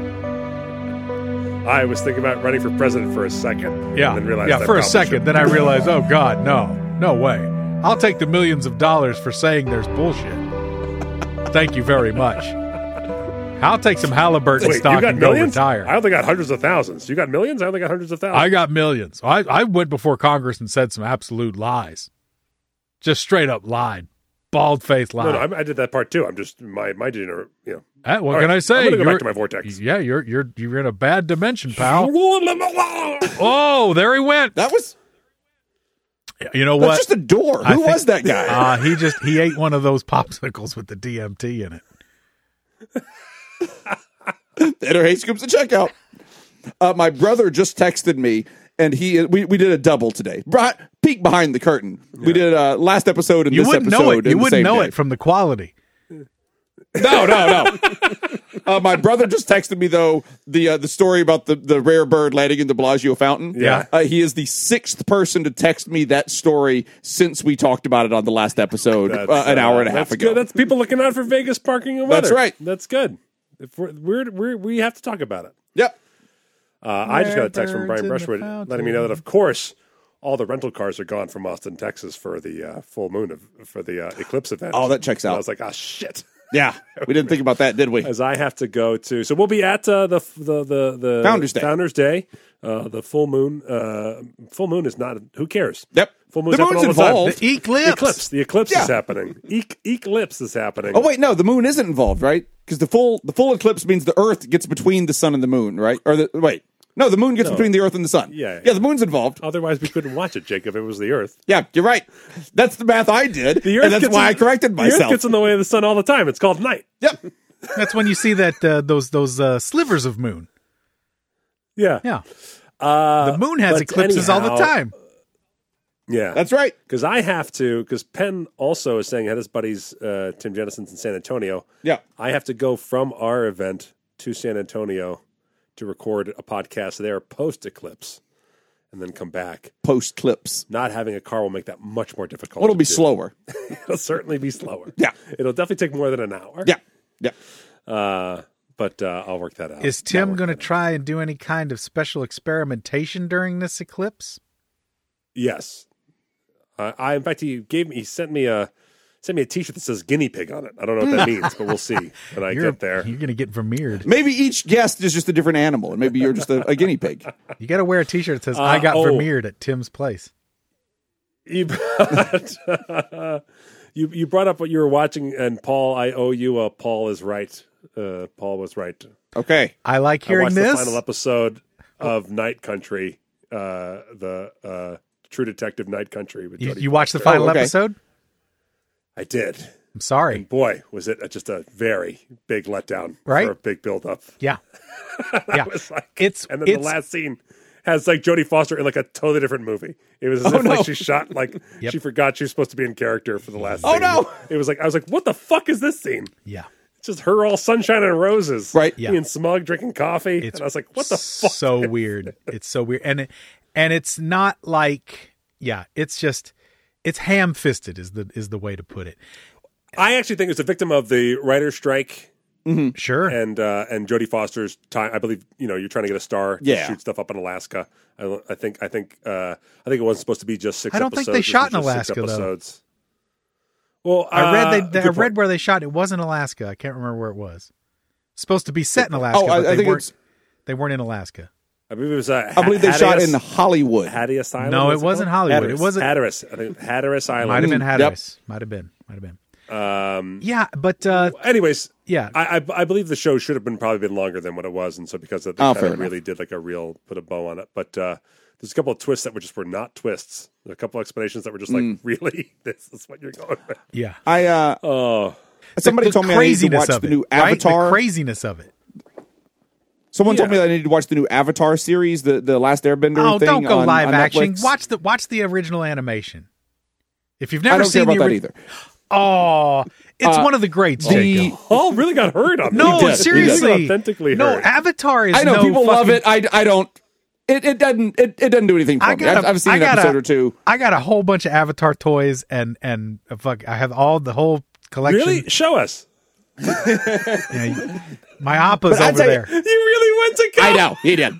S2: I was thinking about running for president for a second.
S5: Yeah,
S2: And then realized
S5: yeah.
S2: I
S5: For a
S2: probably
S5: second,
S2: shouldn't.
S5: then I realized, oh God, no, no way. I'll take the millions of dollars for saying there's bullshit. Thank you very much. I'll take some Halliburton
S2: Wait,
S5: stock
S2: you got
S5: and go
S2: millions?
S5: retire.
S2: I only got hundreds of thousands. You got millions? I only got hundreds of thousands.
S5: I got millions. I, I went before Congress and said some absolute lies. Just straight up lied. Bald faced lie.
S2: no, no, I, I did that part too. I'm just my my degenerate. You know.
S5: Eh, what
S2: All
S5: can
S2: right,
S5: I say?
S2: I'm gonna go
S5: You're-
S2: back to my vortex.
S5: Yeah, you're you're you're in a bad dimension, pal. Oh, there he went.
S1: That was
S5: You know
S1: that's
S5: what?
S1: just a door.
S5: I
S1: Who
S5: think-
S1: was that guy?
S5: Uh, he just he ate one of those popsicles with the D M T in it.
S1: Enter Hey Scoops at checkout. Uh, my brother just texted me, and he we, we did a double today. Bri- peek behind the curtain. We did uh, last episode and
S5: You
S1: this
S5: wouldn't
S1: episode.
S5: know it. You
S1: in the
S5: wouldn't
S1: same
S5: know
S1: day.
S5: it from the quality.
S1: No, no, no. Uh, my brother just texted me though the uh, the story about the, the rare bird landing in the Bellagio fountain.
S2: Yeah.
S1: uh, he is the sixth person to text me that story since we talked about it on the last episode uh,
S2: That's,
S1: an hour and a
S2: uh,
S1: half
S2: that's
S1: ago.
S2: Good. That's people looking out for Vegas parking and weather.
S1: That's right.
S2: That's good. If we're, we're, we're we have to talk about it.
S1: Yep.
S2: Uh, I just got a text from
S5: birds
S2: Brian
S5: in the
S2: Brushwood
S5: fountain.
S2: letting me know that, of course, all the rental cars are gone from Austin, Texas for the uh, full moon of for the uh, eclipse event.
S1: Oh, that checks
S2: And
S1: out.
S2: I was like, oh shit.
S1: Yeah, we didn't think about that, did we?
S2: As I have to go to, so we'll be at uh, the the the the
S1: Founders Day.
S2: Founders Day. Uh, the full moon. Uh, full moon is not. Who cares?
S1: Yep.
S2: Full moon's
S1: The
S2: happening
S1: moon's
S2: all the time.
S1: involved.
S5: The eclipse.
S2: The eclipse. The eclipse
S1: Yeah.
S2: is happening. E- eclipse is happening.
S1: Oh wait, no, the moon isn't involved, right? Because the full the full eclipse means the Earth gets between the sun and the moon, right? Or the wait, no, the moon gets between the Earth and the sun.
S2: Yeah,
S1: yeah,
S2: yeah.
S1: the moon's involved.
S2: Otherwise, we couldn't watch it, Jacob. It was the Earth.
S1: Yeah, you're right. That's the math I did,
S2: The Earth
S1: and that's
S2: gets
S1: why
S2: in-
S1: I corrected
S2: The Earth
S1: myself.
S2: gets in the way of the sun all the time. It's called night.
S1: Yep.
S5: That's when you see that uh, those those uh, slivers of moon.
S2: Yeah.
S5: Yeah,
S2: Uh,
S5: the moon has
S2: but
S5: eclipses all the
S2: anyhow-
S5: time.
S2: Yeah.
S1: That's right.
S2: Because I have to, because Penn also is saying, had his buddies, uh, Tim Jennison's in San Antonio.
S1: Yeah.
S2: I have to go from our event to San Antonio to record a podcast there post eclipse and then come back.
S1: Post clips.
S2: Not having a car will make that much more difficult.
S1: Well, it'll
S2: to
S1: be
S2: do.
S1: slower.
S2: It'll certainly be slower.
S1: Yeah.
S2: It'll definitely take more than an hour.
S1: Yeah. Yeah.
S2: Uh, but uh, I'll work that out.
S5: Is Tim going to try and do any kind of special experimentation during this eclipse?
S2: Yes. Uh, I in fact he gave me he sent me a sent me a T-shirt that says guinea pig on it. I don't know what that means, but we'll see when I
S5: You're,
S2: get there.
S5: You're going to get vermeered.
S1: Maybe each guest is just a different animal, and maybe you're just a, a guinea pig.
S5: You got to wear a T-shirt that says
S2: Uh,
S5: "I got
S2: oh.
S5: vermeered at Tim's place."
S2: You, you you brought up what you were watching, and Paul, I owe you a Paul is right. Uh, Paul was right.
S1: Okay.
S5: I like
S2: I
S5: hearing
S2: watched
S5: this.
S2: the final episode of Night Country, uh, the uh, True Detective Night Country. With
S5: You,
S2: Jodie
S5: you watched the
S2: Foster.
S5: final
S1: Oh, okay.
S5: episode?
S2: I did.
S5: I'm sorry.
S2: And boy, was it just a very big letdown
S5: Right?
S2: for a big build up.
S5: Yeah, yeah.
S2: It was like,
S5: It's
S2: and then
S5: it's
S2: the last scene has like Jodie Foster in like a totally different movie. It was as
S1: Oh,
S2: if like
S1: no.
S2: she shot like
S5: Yep.
S2: she forgot she was supposed to be in character for the last.
S1: Oh,
S2: scene.
S1: no.
S2: It was like I was like, what the fuck is this scene?
S5: yeah.
S2: It's just her all sunshine and roses,
S1: Right.
S5: Yeah.
S2: Being smug, drinking coffee,
S5: It's
S2: and I was like, what the fuck?
S5: So weird. It's so weird, and it, and it's not like yeah. It's just it's ham fisted is the is the way to put it.
S2: I actually think it's a victim of the writer's strike
S5: Sure.
S2: and uh, and Jodie Foster's time. I believe you know you're trying to get a star to
S1: Yeah.
S2: shoot stuff up in Alaska. I, I think I think uh, I think it wasn't supposed to be just six.
S5: I don't think
S2: episodes.
S5: they
S2: This
S5: shot
S2: was
S5: in
S2: just six
S5: Alaska, though.
S2: episodes. Well,
S5: I read
S2: uh,
S5: they, they I
S2: good
S5: read
S2: point.
S5: where they shot. It wasn't Alaska. I can't remember where it was. It's supposed to be set in Alaska,
S1: Oh, I,
S5: but
S1: I
S5: they
S1: think
S5: weren't.
S1: it's.
S5: They weren't in Alaska.
S2: I believe it was. Uh,
S1: I believe they shot
S2: Hatteras-
S1: in Hollywood.
S2: Hatteras Island.
S5: No,
S2: what's
S5: it wasn't
S2: called?
S5: Hollywood.
S6: Hatteras.
S5: It wasn't.
S2: Hatteras. I think Hatteras Island.
S5: Might have been
S1: Yep.
S5: Hatteras. Might have been. Might have been.
S2: Um,
S5: Yeah, but uh,
S2: anyways,
S5: yeah,
S2: I, I I believe the show should have been probably been longer than what it was, and so because of that,
S1: Oh,
S2: they
S1: fair
S2: kind of
S1: enough.
S2: really did like a real put a bow on it. But uh, there's a couple of twists that were just were not twists. There are a couple of explanations that were just like,
S1: Mm.
S2: really, this is what you're going with.
S5: yeah.
S1: I uh,
S2: Oh,
S1: somebody
S5: the
S1: told me I needed to
S5: craziness
S1: watch
S5: of
S1: the
S5: it,
S1: new
S5: right?
S1: Avatar.
S5: The craziness of it.
S1: Someone told
S2: Yeah.
S1: me that I needed to watch the new Avatar series, the the Last Airbender.
S5: Oh,
S1: thing
S5: don't go
S1: on-
S5: live
S1: on
S5: action.
S1: Netflix.
S5: Watch the watch the original animation. If you've
S1: I
S5: never
S1: don't
S5: seen
S1: care about
S5: the
S1: that
S5: ori-
S1: either.
S5: Oh, it's
S1: Uh,
S5: one of the greats.
S1: the-
S5: Jacob.
S2: Paul really got hurt on
S5: No,
S2: that. He did.
S5: seriously.
S2: He got authentically
S5: no,
S2: hurt.
S5: Avatar is
S1: I know
S5: no
S1: people love
S5: fucking-
S1: it. I, I don't. It it doesn't it, it doesn't do anything for
S5: I
S1: me.
S5: got
S1: I've,
S5: a-
S1: I've seen
S5: I
S1: an
S5: got a-
S1: episode or two.
S5: I got a whole bunch of Avatar toys and and uh, fuck, I have all the whole collection.
S2: Really? Show us.
S5: Yeah, you- my oppa's
S1: But I
S5: over
S1: tell you-
S5: there.
S2: You really went to go.
S1: I know he did.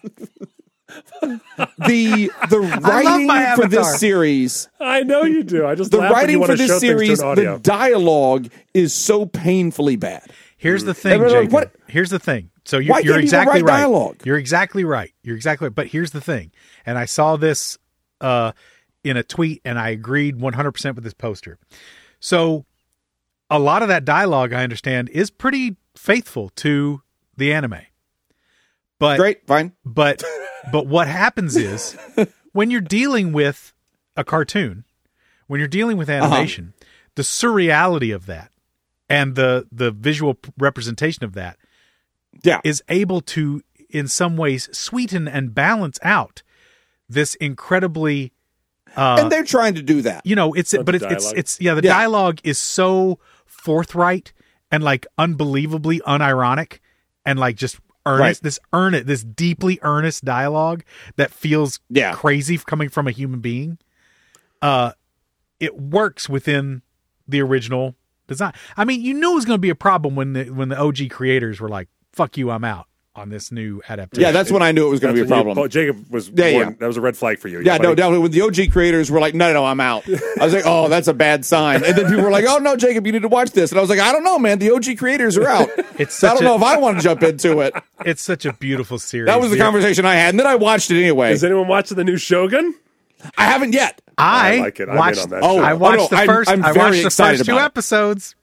S1: the the writing
S5: my
S1: for this
S5: Avatar.
S1: series,
S2: I know you do. I just
S1: the
S2: laugh when you
S1: writing
S2: want
S1: for
S2: to show
S1: this
S2: things to
S1: series,
S2: an audio.
S1: the dialogue is so painfully bad.
S5: Here's the thing,
S1: Everyone,
S5: Jacob.
S1: what-
S5: Here's the thing. So you're,
S1: Why
S5: you're
S1: can't people
S5: exactly
S1: write
S5: right.
S1: dialogue?
S5: You're exactly right. You're exactly right. But here's the thing. And I saw this uh, in a tweet, and I agreed one hundred percent with this poster. So a lot of that dialogue, I understand, is pretty faithful to the anime. But
S1: Great, fine.
S5: But but what happens is when you're dealing with a cartoon, when you're dealing with animation, the surreality of that and the the visual p- representation of that
S1: Yeah,
S5: is able to, in some ways, sweeten and balance out this incredibly, uh,
S1: and they're trying to do that.
S5: you know, it's
S2: Not
S5: but
S2: the
S5: it's, it's
S2: dialogue.
S5: it's yeah, the
S1: Yeah.
S5: dialogue is so forthright and like unbelievably unironic and like just earnest,
S1: Right.
S5: this earnest, this deeply earnest dialogue that feels
S1: Yeah.
S5: crazy coming from a human being. Uh, it works within the original design. I mean, you knew it was going to be a problem when the when the O G creators were like, "Fuck you, I'm out." On this new adaptation.
S1: Yeah, that's when I knew it was going to be a
S2: That's when you-
S1: problem.
S2: Paul- Jacob was
S1: Yeah, yeah.
S2: warned- that was a red flag for you.
S1: Yeah, no
S2: buddy.
S1: doubt. When the O G creators were like, no, no, no, I'm out. I was like, oh, that's a bad sign. And then people were like, oh, no, Jacob, you need to watch this. And I was like, I don't know, man. The O G creators are out.
S5: It's
S1: So I
S5: such
S1: don't
S5: a-
S1: know if I want to jump into it.
S5: It's such a beautiful series.
S1: That was the
S5: The-
S1: conversation I had. And then I watched it anyway.
S2: Is anyone watching the new Shogun?
S1: I haven't yet.
S5: I,
S2: I like it. I'm in
S5: watched.
S2: on that
S1: Oh,
S2: show.
S5: I
S1: oh,
S5: watched
S1: no,
S5: the
S1: I'm-
S5: 1st
S1: I'm
S5: I
S1: very
S5: watched the
S1: excited
S5: first two
S1: about it.
S5: episodes.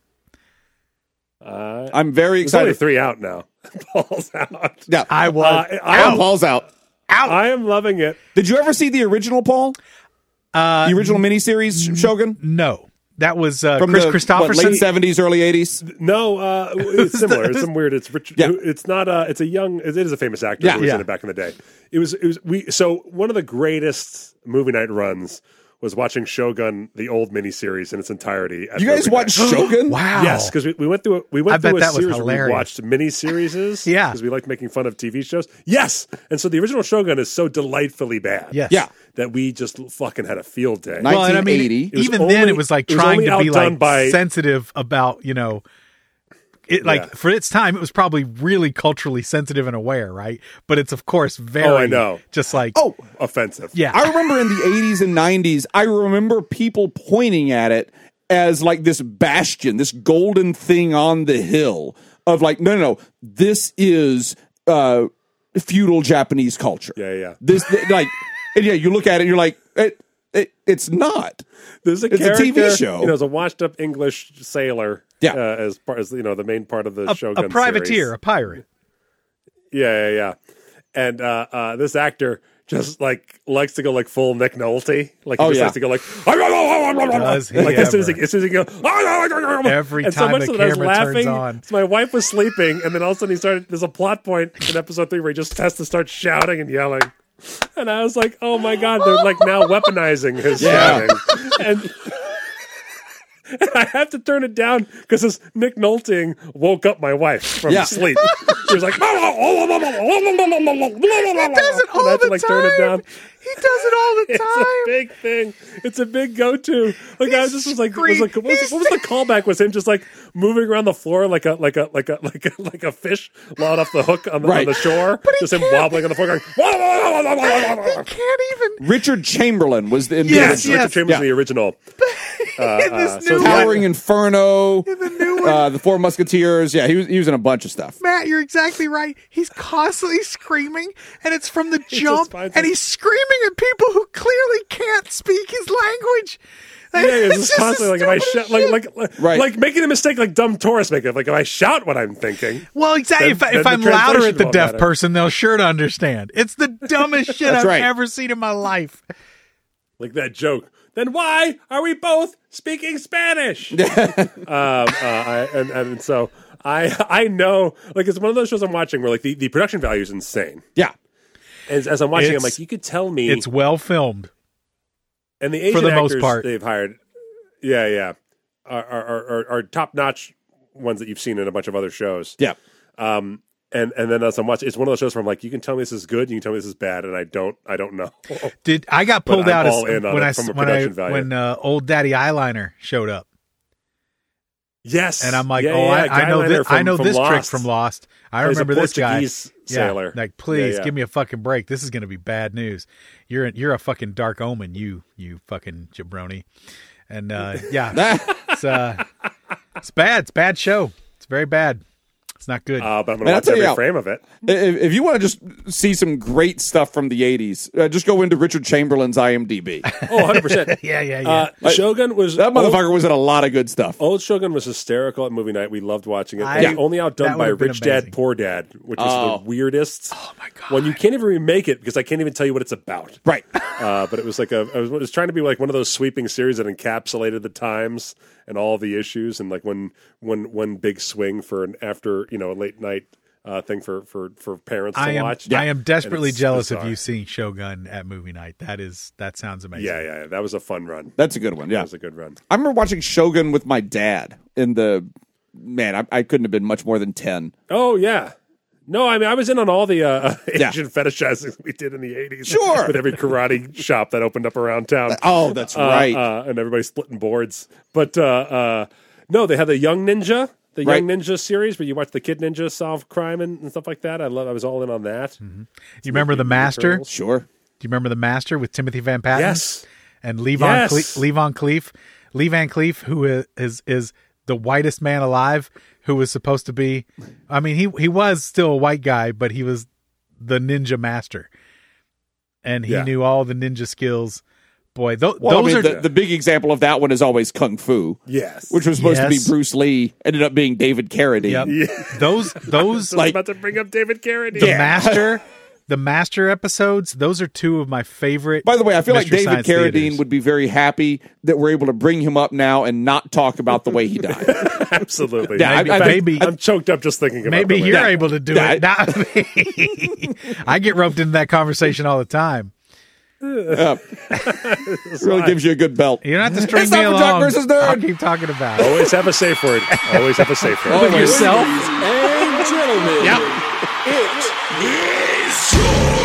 S2: Uh,
S1: I'm very
S2: there's only
S1: excited.
S2: three out now. Paul's out.
S1: Yeah.
S5: I was
S2: Uh, I-
S1: Alan Paul's out.
S2: I am loving it.
S1: Did you ever see the original, Paul?
S5: uh,
S1: The original miniseries, Shogun?
S5: no. That was uh,
S1: From
S5: Chris
S1: the what,
S5: Christopherson.
S1: late seventies, early eighties?
S2: No, uh, it's similar. It's some weird. It's Richard.
S1: Yeah.
S2: It's not. Uh, it's a young. It is a famous actor
S1: Yeah.
S2: who was
S5: Yeah.
S2: in it back in the day. It was. It was. We. So one of the greatest movie night runs was watching Shogun, the old miniseries in its entirety. at
S1: You guys
S2: movie
S1: watched
S2: night.
S1: Shogun?
S5: Wow.
S2: Yes, because we, we went through a, we went
S5: I bet
S2: through a
S5: that was
S2: series where we
S5: hilarious.
S2: watched miniseries.
S5: Yeah.
S2: because we liked making fun of T V shows. Yes, and so the original Shogun is so delightfully bad.
S5: Yes.
S1: Yeah.
S2: that we just fucking had a field day.
S1: Nice.
S5: Well, and I mean,
S1: nineteen eighty.
S2: It was
S5: even then,
S2: only-
S5: it was like
S2: it was
S5: trying
S2: only
S5: to be
S2: outdone
S5: like
S2: by-
S5: sensitive about, you know, it like
S2: Yeah.
S5: for its time, it was probably really culturally sensitive and aware, right? But it's of course very,
S2: Oh, I know.
S5: just like,
S1: Oh,
S2: Offensive.
S5: yeah,
S1: I remember in the eighties and nineties, I remember people pointing at it as like this bastion, this golden thing on the hill of like, no, no, no, this is uh, feudal Japanese culture.
S2: Yeah, yeah.
S1: This, like, and yeah, you look at it and you're like, it, it, it's not.
S2: There's a
S1: It's a
S2: character,
S1: T V show.
S2: You know, as a washed-up English sailor.
S1: Yeah.
S2: uh, as part as you know, the main part of the
S5: a,
S2: Shogun
S5: a privateer,
S2: series.
S5: a pirate.
S2: Yeah, yeah, yeah. And uh, uh, this actor just like likes to go like full Nick Nolte. Like he
S1: Oh,
S2: just
S1: yeah.
S2: likes to go like
S5: Does he
S2: like as soon as he
S5: ever.
S2: as soon as he goes
S5: Every
S2: and so
S5: time
S2: much
S5: the
S2: so that I was
S5: camera turns
S2: laughing.
S5: on.
S2: So my wife was sleeping, and then all of a sudden he started. There's a plot point in episode three where he just has to start shouting and yelling. And I was like, "Oh my god, they're like now weaponizing his
S1: Yeah.
S2: shouting." And, and I had to turn it down because this Nick Nolting woke up my wife from
S1: Yeah.
S2: sleep. She was like, "He does
S5: Does it all
S2: and I had to,
S5: the
S2: like
S5: time.
S2: turn it down.
S5: He does it all the
S2: It's
S5: time.
S2: a big thing. It's a big go-to. Like I was just was like, was like what, was,
S5: He's
S2: what was the callback? Was him just like moving around the floor like a like a like a like a like a fish loud off the hook on the, on
S1: Right.
S2: the shore?
S5: But he
S2: Just him
S5: can't-
S2: wobbling on the floor, going.
S5: He can't even.
S1: Richard Chamberlain was the, in the
S5: Yes,
S1: original.
S2: Richard
S5: yes.
S2: Chambers
S1: Yeah.
S2: the original.
S5: in this
S2: uh,
S5: new
S2: so
S5: one.
S1: Towering Inferno,
S5: In the new one.
S1: uh, the Four Musketeers. Yeah, he was he was in a bunch of stuff.
S5: Matt, you're exactly right. He's constantly screaming, and it's from the jump,
S2: finds
S5: and
S2: it.
S5: he's screaming at people who clearly can't speak his language.
S2: Yeah, it's,
S5: It's
S2: just
S5: just
S2: constantly
S5: the
S2: like if I shout,
S5: stupidest
S2: like
S5: shit.
S2: like like,
S1: Right.
S2: like making a mistake like dumb tourists make it. Like if I shout what I'm thinking,
S5: Well, exactly.
S2: Then-
S5: if I,
S2: then
S5: if
S2: the
S5: I'm louder
S2: translation
S5: at the
S2: won't
S5: deaf
S2: matter.
S5: person, they'll sure to understand. It's the dumbest shit
S1: That's
S5: I've
S1: right.
S5: ever seen in my life.
S2: like that joke. Then why are we both speaking Spanish? um, uh, I, and and so I I know like it's one of those shows I'm watching where like the, the production value is insane.
S1: Yeah.
S2: As, as I'm watching, I'm
S5: It's-
S2: like, you could tell me
S5: It's well filmed.
S2: and the Asian
S5: for the most
S2: actors
S5: part.
S2: they've hired, yeah, yeah, are are, are, are top notch ones that you've seen in a bunch of other shows.
S1: Yeah.
S2: Um, and and then as I'm watching, it's one of those shows where I'm like, you can tell me this is good, you can tell me this is bad, and I don't I don't know.
S5: Did I got
S2: But
S5: pulled
S2: I'm
S5: out as,
S2: all in on
S5: when
S2: it
S5: I
S2: from a
S5: when I
S2: production value.
S5: when uh, old Daddy Eyeliner showed up,
S2: Yes,
S5: and I'm like,
S2: Yeah,
S5: oh,
S2: yeah,
S5: I, I know
S2: Guyliner
S5: this. I
S2: from-
S5: know
S2: from
S5: this trick
S2: Lost.
S5: from Lost. I
S2: Plays a
S5: remember this guy.
S2: Portuguese sailor.
S5: Yeah, like please
S2: Yeah, yeah.
S5: give me a fucking break. This is going to be bad news. You're a, you're a fucking dark omen. You you fucking jabroni. And uh, yeah, it's uh, it's bad. It's a bad show. It's very bad. It's not good.
S2: Uh, but I'm
S1: Man,
S2: gonna
S1: I'll
S2: watch
S1: tell you
S2: every
S1: how-
S2: frame of it.
S1: If, if you want to just see some great stuff from the eighties, uh, just go into Richard Chamberlain's I M D B.
S2: Oh, one hundred percent.
S5: yeah, yeah, yeah.
S2: Uh, Shogun was
S1: That
S2: old,
S1: motherfucker was in a lot of good stuff.
S2: old Shogun was hysterical at movie night. We loved watching it.
S5: I-
S2: And only
S5: that
S2: outdone by
S5: would've been
S2: Rich
S5: amazing.
S2: Dad Poor Dad, which was
S1: Oh.
S2: the weirdest.
S5: oh my god.
S2: When you can't even remake it because I can't even tell you what it's about.
S1: Right.
S2: Uh, but it was like a, I was, it was trying to be like one of those sweeping series that encapsulated the times and all the issues and like one one one big swing for an after you know a late night uh, thing for, for, for parents to
S5: I am
S2: watch.
S5: I am desperately
S2: And it's
S5: jealous of
S2: bizarre.
S5: you seeing Shogun at movie night. That is that sounds amazing.
S2: Yeah, yeah, yeah, that was a fun run.
S1: That's a good one.
S2: That
S1: Yeah.
S2: was a good run.
S1: I remember watching Shogun with my dad in the man, I, I couldn't have been much more than ten.
S2: Oh yeah. No, I mean I was in on all the uh,
S1: Yeah.
S2: Asian fetishizing we did in the eighties.
S1: Sure.
S2: With every karate shop that opened up around town.
S1: Oh, that's
S2: Uh,
S1: right.
S2: uh, and everybody splitting boards. But uh, uh, no, they had the Young Ninja, the
S1: Right.
S2: Young Ninja series where you watch the Kid Ninja solve crime and, and stuff like that. I love. I was all in on that.
S5: You remember the Master? Do
S1: Sure.
S5: you remember the Master with Timothy Van Patten?
S2: Yes.
S5: And Levon
S2: Yes.
S5: Cle- Levon Cleef, Lee Van Cleef, who is, is is the whitest man alive, who was supposed to be. I mean, he he was still a white guy, but he was the ninja master, and he
S2: Yeah.
S5: knew all the ninja skills. Boy, th-
S1: Well, I
S5: those
S1: mean,
S5: are
S1: the, the big example of that one is always Kung Fu,
S2: Yes.
S1: which was supposed
S5: Yes.
S1: to be Bruce Lee, ended up being David Carradine.
S5: Yep.
S2: Yeah.
S5: those those
S2: I was
S1: Like-
S2: about to bring up David Carradine.
S5: the master the master episodes. Those are two of my favorite.
S1: By the way, I feel like
S5: Mystery
S1: David
S5: Science
S1: Carradine
S5: Theaters.
S1: would be very happy that we're able to bring him up now and not talk about the way he died.
S2: Absolutely.
S1: Yeah, I-
S2: In
S1: I-
S2: fact,
S5: maybe-
S2: I'm choked up just thinking about
S5: Maybe
S2: the way-
S5: you're
S1: Yeah.
S5: able to do
S1: Yeah,
S5: it. Not me. I get roped into that conversation all the time.
S1: Uh, really gives you a good belt.
S5: You don't have to string
S1: It's
S5: me
S1: not for Jock
S5: along.
S1: versus Nerd.
S5: I'll keep talking about it.
S2: Always have a safe word. Always have a safe word.
S5: With yourself.
S6: And gentlemen,
S5: Yep.
S6: it is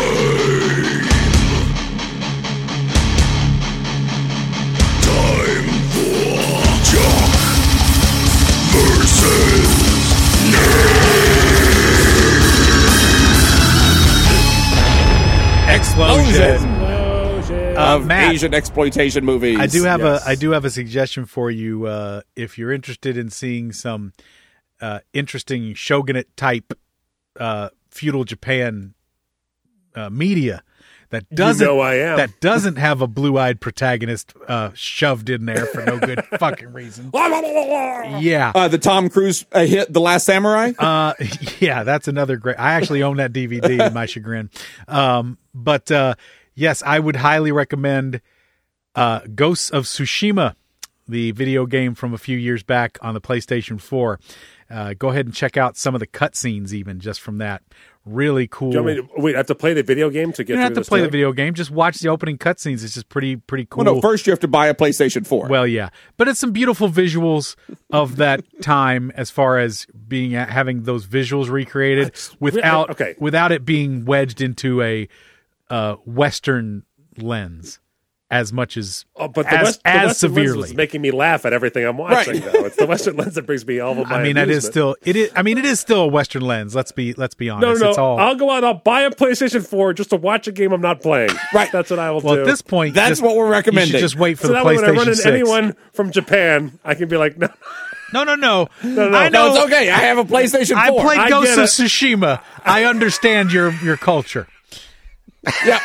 S5: Explosion. Uh,
S1: Of
S5: Matt,
S1: Asian exploitation movies.
S5: I do have
S2: Yes.
S5: a I do have a suggestion for you. Uh, if you're interested in seeing some uh, interesting shogunate type uh, feudal Japan uh, media that doesn't
S2: know I am.
S5: that doesn't have a blue eyed protagonist uh, shoved in there for no good fucking reason. Yeah.
S1: Uh, the Tom Cruise uh, hit The Last Samurai.
S5: Uh, yeah, that's another great. I actually own that D V D to my chagrin. Um, but uh, yes, I would highly recommend uh, Ghosts of Tsushima, the video game from a few years back on the PlayStation four. Uh, go ahead and check out some of the cutscenes, even just from that. Really cool.
S2: Do you want me to, wait, I have to play the video game to get
S5: You don't have
S2: through
S5: to play the
S2: story?
S5: video game. Just watch the opening cutscenes. It's just pretty, pretty cool.
S1: Well, no, first you have to buy a PlayStation four.
S5: Well, yeah, but it's some beautiful visuals of that time, as far as being having those visuals recreated without
S2: okay.
S5: without it being wedged into a uh, Western lens as much as
S2: Oh, but the,
S5: as,
S2: West, the
S5: as
S2: Western lens
S5: severely.
S2: was making me laugh at everything I'm watching.
S1: Right.
S2: Though it's the Western lens that brings me all of my.
S5: I mean, that is
S2: amusement.
S5: still it is. I mean, it is still a Western lens. Let's be let's be
S2: No,
S5: honest.
S2: no, no.
S5: It's all
S2: I'll go out. I'll buy a PlayStation four just to watch a game I'm not playing.
S1: Right.
S2: That's what I will
S5: well
S2: do.
S5: at this point.
S1: That's
S5: just-
S1: what we're
S5: You
S1: recommending.
S5: should just wait for
S2: so
S5: the
S2: that way when I run
S5: PlayStation
S2: into
S5: six.
S2: anyone from Japan, I can be like, no,
S5: No, no, no.
S2: no.
S5: I
S1: no,
S5: know.
S1: it's okay. I have a PlayStation
S5: I
S1: four.
S5: played
S2: I
S5: Ghost
S2: get
S5: of
S2: it.
S5: Tsushima. I understand your your culture.
S1: Yeah.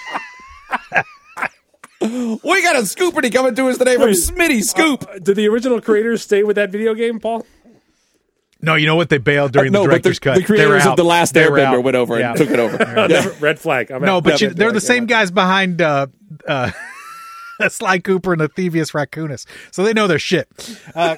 S1: We got a scoopity coming to us today from
S2: Wait.
S1: Smitty Scoop.
S2: Uh, did the original creators stay with that video game, Paul?
S5: No, you know what? They bailed during
S1: no,
S5: the
S1: but the,
S5: director's cut.
S1: the
S5: They were
S1: creators
S5: out.
S1: of The Last
S5: They were
S1: Airbender
S5: out.
S1: went over
S5: Yeah.
S1: and took it over.
S2: Oh,
S1: Yeah.
S2: never- red flag. I'm
S5: No,
S2: out.
S5: but you,
S2: Never-
S5: they're the
S2: never-
S5: same guys behind uh, uh, Sly Cooper and the Thievius Raccoonus, so they know their shit. Uh,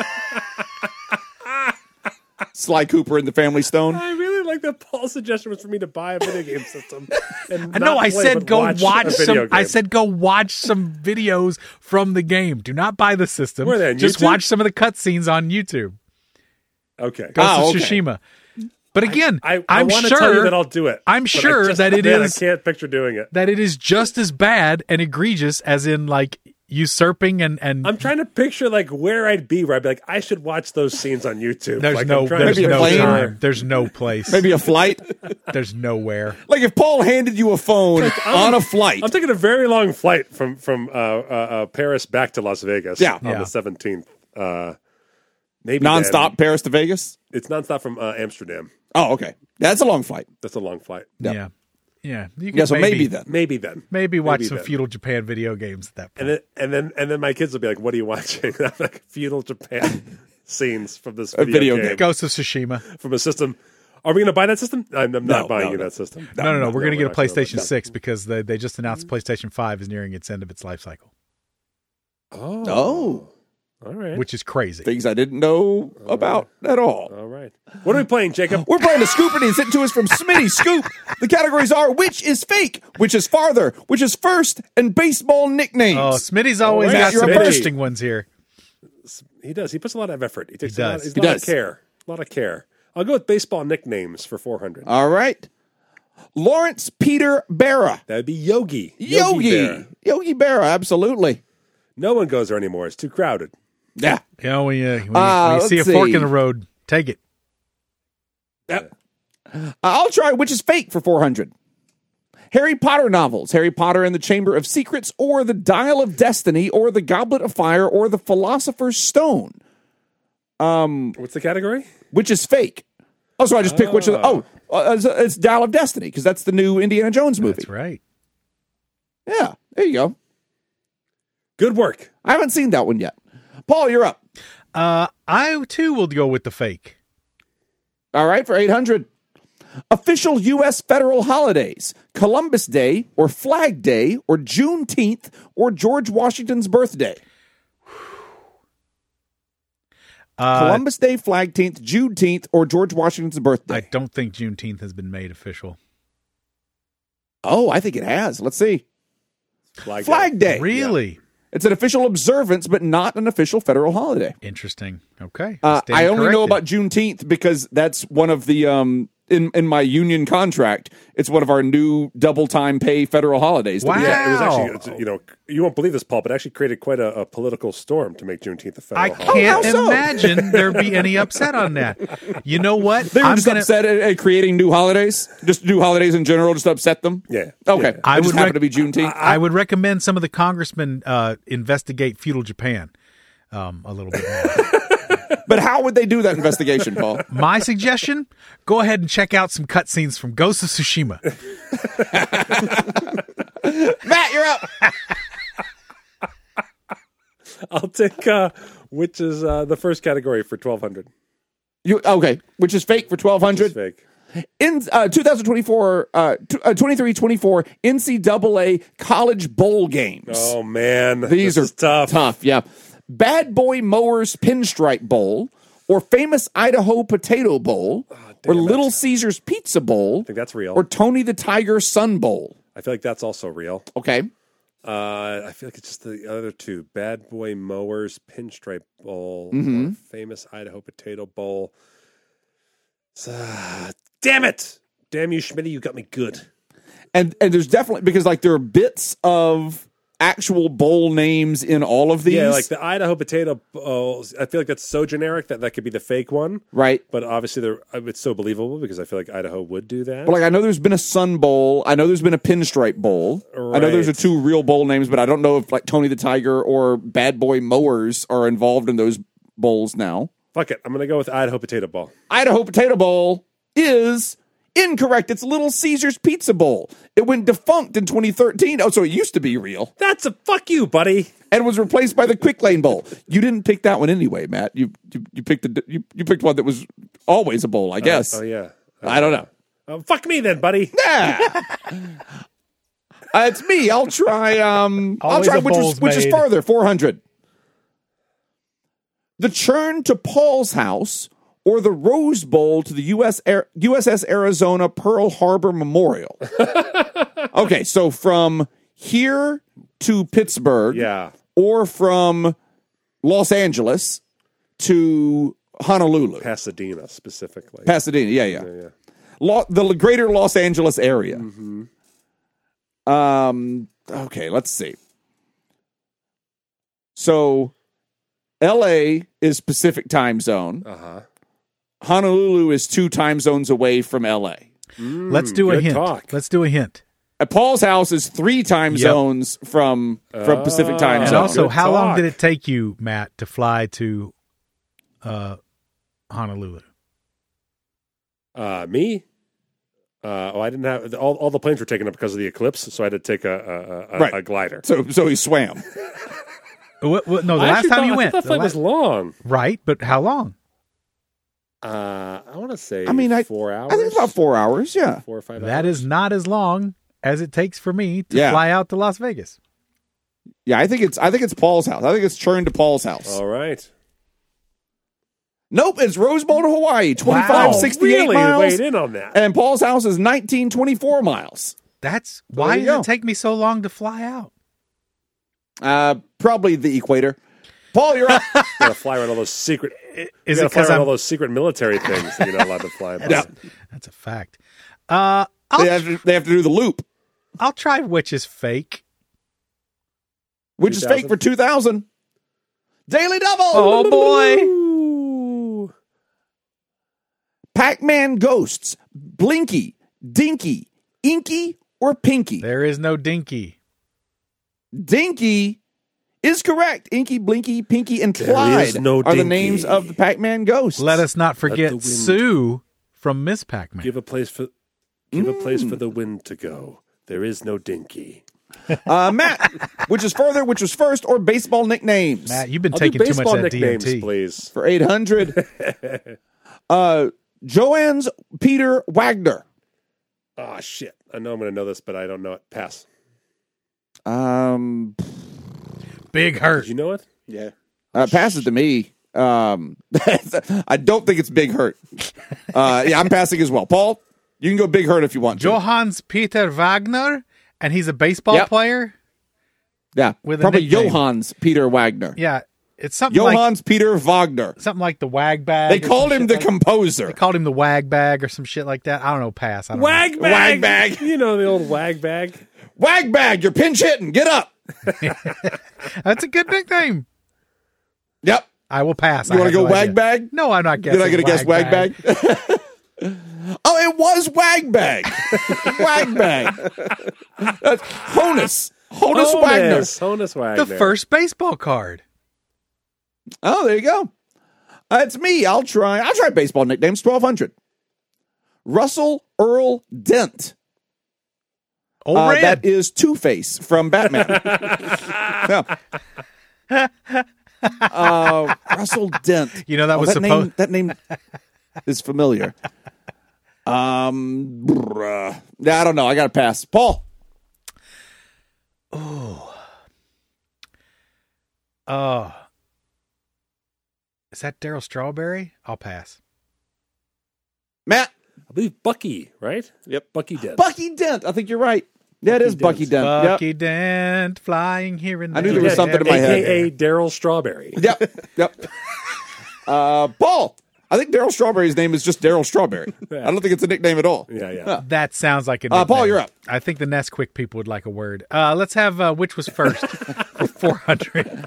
S1: Sly Cooper and the Family Stone.
S2: I really like that Paul's suggestion was for me to buy a video game system. And
S5: I know.
S2: not
S5: I
S2: play,
S5: said
S2: but
S5: go
S2: watch,
S5: watch,
S2: a
S5: some.
S2: video
S5: I
S2: game.
S5: said go watch some videos from the game. Do not buy the system.
S2: Where are they, on
S5: Just
S2: YouTube?
S5: watch some of the cutscenes on YouTube.
S2: okay.
S5: Ghost
S1: Ah,
S5: of
S1: okay.
S5: Tsushima. But again,
S2: I, I
S5: I'm
S2: want to
S5: sure
S2: tell you that I'll do it.
S5: I'm
S2: but I
S5: sure
S2: just-
S5: that it
S2: man,
S5: is-
S2: I can't picture doing it.
S5: that it is just as bad and egregious as in like usurping and and
S2: I'm trying to picture like where I'd be, where I'd be like, I should watch those scenes on YouTube.
S5: there's
S2: like,
S5: no
S2: I'm trying
S5: there's
S2: to
S1: Maybe a
S5: no
S1: plane?
S5: time. There's no place.
S1: Maybe a flight.
S5: There's nowhere.
S1: Like if Paul handed you a phone on a flight.
S2: I'm taking a very long flight from from uh, uh, uh, Paris back to Las Vegas.
S1: Yeah.
S2: on
S5: Yeah.
S2: the seventeenth. Uh, maybe
S1: Nonstop
S2: then.
S1: Paris to Vegas.
S2: It's nonstop from uh, Amsterdam.
S1: Oh, okay. That's a long flight.
S2: That's a long flight.
S1: Yeah.
S5: Yeah. Yeah. You can
S1: Yeah, so maybe, then.
S2: Maybe then.
S5: Maybe watch
S2: Maybe
S5: some
S2: then.
S5: feudal Japan video games at that point.
S2: And then and then and then my kids will be like, "What are you watching?" I'm like, feudal Japan scenes from this video,
S1: video
S2: game,
S1: game.
S5: Ghost of Tsushima.
S2: from a system. Are we going to buy that system? I'm, I'm not
S1: No,
S2: buying
S1: no,
S2: you
S1: no.
S2: that system.
S5: No, no, no. We're going to
S2: we're
S5: get a
S2: not gonna
S5: PlayStation
S2: look.
S5: six because they, they just announced PlayStation five is nearing its end of its life cycle,
S2: Oh,
S1: Oh.
S2: all right,
S5: which is crazy.
S1: Things I didn't know about at all.
S2: all right. What are we playing, Jacob?
S1: We're playing a Scoopity and sent to us from Smitty Scoop. The categories are which is fake, which is farther, which is first, and baseball nicknames.
S5: Oh, Smitty's always
S2: right,
S5: got
S1: you're
S5: some
S1: up first.
S5: interesting ones here.
S2: He does. He puts a lot of effort. He takes
S5: He
S2: a lot,
S5: does.
S2: he's
S1: He
S2: a lot
S1: does.
S2: of care. A lot of care. I'll go with baseball nicknames for four hundred.
S1: All right. Lawrence Peter Berra.
S2: That would be Yogi.
S1: Yogi.
S2: Berra.
S1: Yogi Berra, absolutely.
S2: No one goes there anymore. It's too crowded.
S1: Yeah.
S5: You know, when you, when you,
S1: Uh,
S5: when you see a
S1: let's
S5: fork
S1: see.
S5: in the road, take it.
S1: Yep. Uh, I'll try which is fake for four hundred. Harry Potter novels, Harry Potter and the Chamber of Secrets, or the Dial of Destiny, or the Goblet of Fire, or the Philosopher's Stone. Um,
S2: What's the category?
S1: which is fake? Oh, so I just pick which of the, oh, uh, it's, it's Dial of Destiny, because that's the new Indiana Jones movie.
S5: That's right.
S1: Yeah, there you go.
S2: Good work.
S1: I haven't seen that one yet. Paul, you're up.
S5: Uh, I too will go with the fake.
S1: All right, for eight hundred. Official U S federal holidays, Columbus Day, or Flag Day, or Juneteenth, or George Washington's birthday.
S5: Uh,
S1: Columbus Day, Flagteenth, Juneteenth, or George Washington's birthday.
S5: I don't think Juneteenth has been made official.
S1: oh, I think it has. Let's see.
S2: Flag,
S1: Flag Day.
S5: Really?
S1: It's an official observance, but not an official federal holiday.
S5: Interesting. Okay.
S1: Uh,
S5: Stand
S1: I only know
S5: corrected.
S1: about Juneteenth because that's one of the um in in my union contract. It's one of our new double time pay federal holidays. that we
S5: Wow.
S1: get.
S2: Yeah, it was actually, it's, you know, you won't believe this, Paul, but it actually created quite a, a political storm to make Juneteenth a federal
S5: I
S2: holiday.
S5: can't
S1: how so?
S5: imagine there be any upset on that. You know what?
S1: They were
S5: I'm
S1: just
S5: gonna.
S1: upset at, at creating new holidays. Just new holidays in general, just upset them.
S2: Yeah.
S1: Okay.
S2: Yeah.
S5: I
S1: It just
S5: would
S1: happened
S5: rec-
S1: to be Juneteenth.
S5: I would recommend some of the congressmen uh, investigate feudal Japan um, a little bit more.
S1: But how would they do that investigation, Paul?
S5: My suggestion: go ahead and check out some cutscenes from Ghost of Tsushima.
S1: Matt, you're up.
S2: I'll take uh, which is uh, the first category for twelve hundred.
S1: You okay? Which is fake for twelve hundred.
S2: Fake.
S1: In uh, twenty twenty-four, uh, t- uh, twenty-three twenty-four N C double A college bowl games.
S2: Oh man,
S1: These
S2: this
S1: are
S2: is tough.
S1: Tough, yeah. Bad Boy Mowers Pinstripe Bowl, or Famous Idaho Potato Bowl,
S2: damn
S1: or
S2: it.
S1: Little Caesars Pizza Bowl,
S2: I think that's real.
S1: or Tony the Tiger Sun Bowl.
S2: I feel like that's also real.
S1: Okay.
S2: Uh, I feel like it's just the other two: Bad Boy Mowers Pinstripe Bowl,
S1: Mm-hmm.
S2: or Famous Idaho Potato Bowl. Uh, damn it! Damn you, Schmitty! You got me good.
S1: And and there's definitely, because like there are bits of actual bowl names in all of these.
S2: Yeah, like the Idaho Potato Bowl. I feel like that's so generic that that could be the fake one.
S1: right.
S2: But obviously, they're, it's so believable because I feel like Idaho would do that.
S1: But like I know there's been a Sun Bowl. I know there's been a Pinstripe Bowl. I know those are
S2: Right.
S1: two real bowl names, but I don't know if like Tony the Tiger or Bad Boy Mowers are involved in those bowls now.
S2: Fuck it, I'm gonna go with Idaho Potato Bowl.
S1: Idaho Potato Bowl is incorrect. It's Little Caesars Pizza Bowl. It went defunct in twenty thirteen. Oh, so it used to be real
S2: That's a fuck you, buddy.
S1: and was replaced by the Quick Lane Bowl. You didn't pick that one anyway, Matt. You you, you picked a, you, you picked one that was always a bowl, I guess.
S2: Oh yeah.
S1: I don't know.
S2: Oh, fuck me then, buddy.
S1: Yeah. Uh, it's me. I'll try. Um, I'll
S5: Always
S1: try
S5: a
S1: which is
S5: bowl's
S1: which is
S5: made.
S1: farther. Four hundred. The churn to Paul's house, or the Rose Bowl to the U S Air, U S S Arizona Pearl Harbor Memorial. Okay, so from here to Pittsburgh,
S2: Yeah.
S1: or from Los Angeles to Honolulu,
S2: Pasadena specifically.
S1: Pasadena. Yeah, yeah.
S2: yeah, yeah.
S1: Lo- the greater Los Angeles area. Um. Okay, let's see. So, L A is Pacific time zone.
S2: Uh-huh.
S1: Honolulu is two time zones away from L A.
S5: Let's do a
S2: good
S5: hint.
S2: talk.
S5: Let's do a hint.
S1: Uh, Paul's house is three time
S5: Yep.
S1: zones from from Pacific time
S2: Oh.
S5: And
S1: zone.
S5: also,
S2: good
S5: how long
S2: talk.
S5: did it take you, Matt, to fly to uh, Honolulu?
S2: Uh, me? Uh, oh, I didn't have all. All the planes were taken up because of the eclipse, so I had to take a a, a,
S1: Right.
S2: a glider.
S1: so so he swam.
S5: What, what, no, the
S2: I
S5: last
S2: actually
S5: time
S2: thought-
S5: you
S2: I
S5: went.
S2: thought that
S5: the
S2: flight
S5: la-
S2: was long.
S5: right, but how long?
S2: Uh, I want to say.
S1: I mean, I
S2: four hours.
S1: I think about four hours. Yeah.
S2: four or five.
S5: That
S2: hours.
S5: is not as long as it takes for me to
S1: Yeah.
S5: fly out to Las Vegas.
S1: Yeah, I think it's I think it's Paul's house. I think it's churned to Paul's house.
S2: all right.
S1: Nope, it's Rose Bowl to Hawaii, twenty-five
S5: Wow.
S1: sixty-eight
S2: really
S1: miles.
S2: weighed in on that.
S1: And Paul's house is nineteen twenty-four miles.
S5: That's
S1: there
S5: why
S1: you
S5: did
S1: go.
S5: it take me so long to fly out?
S1: Uh, probably the equator. Paul, you're up.
S2: You gotta fly around all those secret.
S5: Is
S2: you
S5: it
S2: gotta fly
S5: because
S2: around
S5: I'm?
S2: all those secret military things that you're not allowed to fly about.
S1: Yeah.
S5: That's a fact. Uh, I'll,
S1: They have, to, they have to do the loop,
S5: I'll try which is fake.
S1: which is fake for two thousand. Daily Double.
S5: Oh boy.
S2: Ooh.
S1: Pac-Man Ghosts, Blinky, Dinky, Inky, or Pinky?
S5: There is no dinky.
S1: Dinky is correct. Inky, Blinky, Pinky, and
S2: There
S1: Clyde
S2: is no
S1: are the
S2: Dinky.
S1: names of the Pac-Man ghosts.
S5: Let us not
S2: the
S5: forget
S2: wind-
S5: Sue from Miss Pac-Man.
S2: Give a place for give a place for the wind to go. There is no dinky.
S1: Uh, Matt, which is further, which was first, or baseball nicknames?
S5: Matt, you've been
S2: I'll
S5: taking
S2: do
S5: too much
S2: baseball
S5: of that
S2: nicknames,
S5: D M T.
S2: please.
S1: For eight hundred. uh, Joanne's Peter Wagner.
S2: Oh shit! I know I'm going to know this, but I don't know it. Pass.
S1: Um,
S5: Big hurt.
S2: Did you know it?
S6: Yeah.
S1: uh, pass it to me. Um, I don't think it's Big Hurt. Uh, yeah, I'm passing as well. Paul, you can go Big Hurt if you want to.
S5: Johannes Peter Wagner, and he's a baseball
S1: Yep.
S5: player.
S1: Yeah,
S5: with a
S1: probably
S5: nickname.
S1: Johannes Peter Wagner.
S5: Yeah, it's something like
S1: Johannes Peter Wagner.
S5: something like the Wag Bag.
S1: They
S5: or
S1: called
S5: some
S1: him
S5: shit
S1: the
S5: like-
S1: composer.
S5: They called him the Wag Bag or some shit like that. I don't know. Pass. I don't
S2: Wag
S5: know.
S2: bag.
S1: Wag bag.
S2: You know the old wag bag.
S1: Wag bag, you're pinch hitting. Get up.
S5: That's a good nickname.
S1: Yep.
S5: I will pass.
S1: You
S5: I
S1: want to
S5: have
S1: go
S5: no
S1: Wag
S5: idea.
S1: bag?
S5: No, I'm not guessing.
S1: You're not going to guess Wag bag? Oh, it was Wag bag. Wag bag. That's Honus. Honus Wagner.
S2: Honus, Honus Wagner.
S5: The first baseball card.
S1: Oh, there you go. Uh, it's me. I'll try. I'll try baseball nicknames. twelve hundred. Russell Earl Dent.
S5: Oh,
S1: Uh,
S5: red.
S1: that is Two-Face from Batman. Yeah. Uh, Russell Dent.
S5: You know, that
S1: Oh,
S5: was
S1: that
S5: supposed-
S1: name. That name is familiar. Um, bruh. Yeah, I don't know. I got to pass. Paul.
S5: Oh. Is that Daryl Strawberry? I'll pass.
S1: Matt.
S2: I believe Bucky, right?
S6: Yep.
S2: Bucky Dent.
S1: Bucky Dent. I think you're right. Yeah, it is
S2: Bucky
S1: Bucky Dent. Yep.
S5: Bucky Dent flying here and
S1: I
S5: there.
S1: knew there was something in my head.
S2: A K A Daryl Strawberry.
S1: Yep. Yep. Uh, Paul. I think Daryl Strawberry's name is just Daryl Strawberry. I don't think it's a nickname at all.
S2: Yeah, yeah.
S5: That sounds like a
S1: Uh, Paul,
S5: nickname.
S1: you're up.
S5: I think the Nesquik people would like a word. Uh, let's have uh, which was first for four hundred.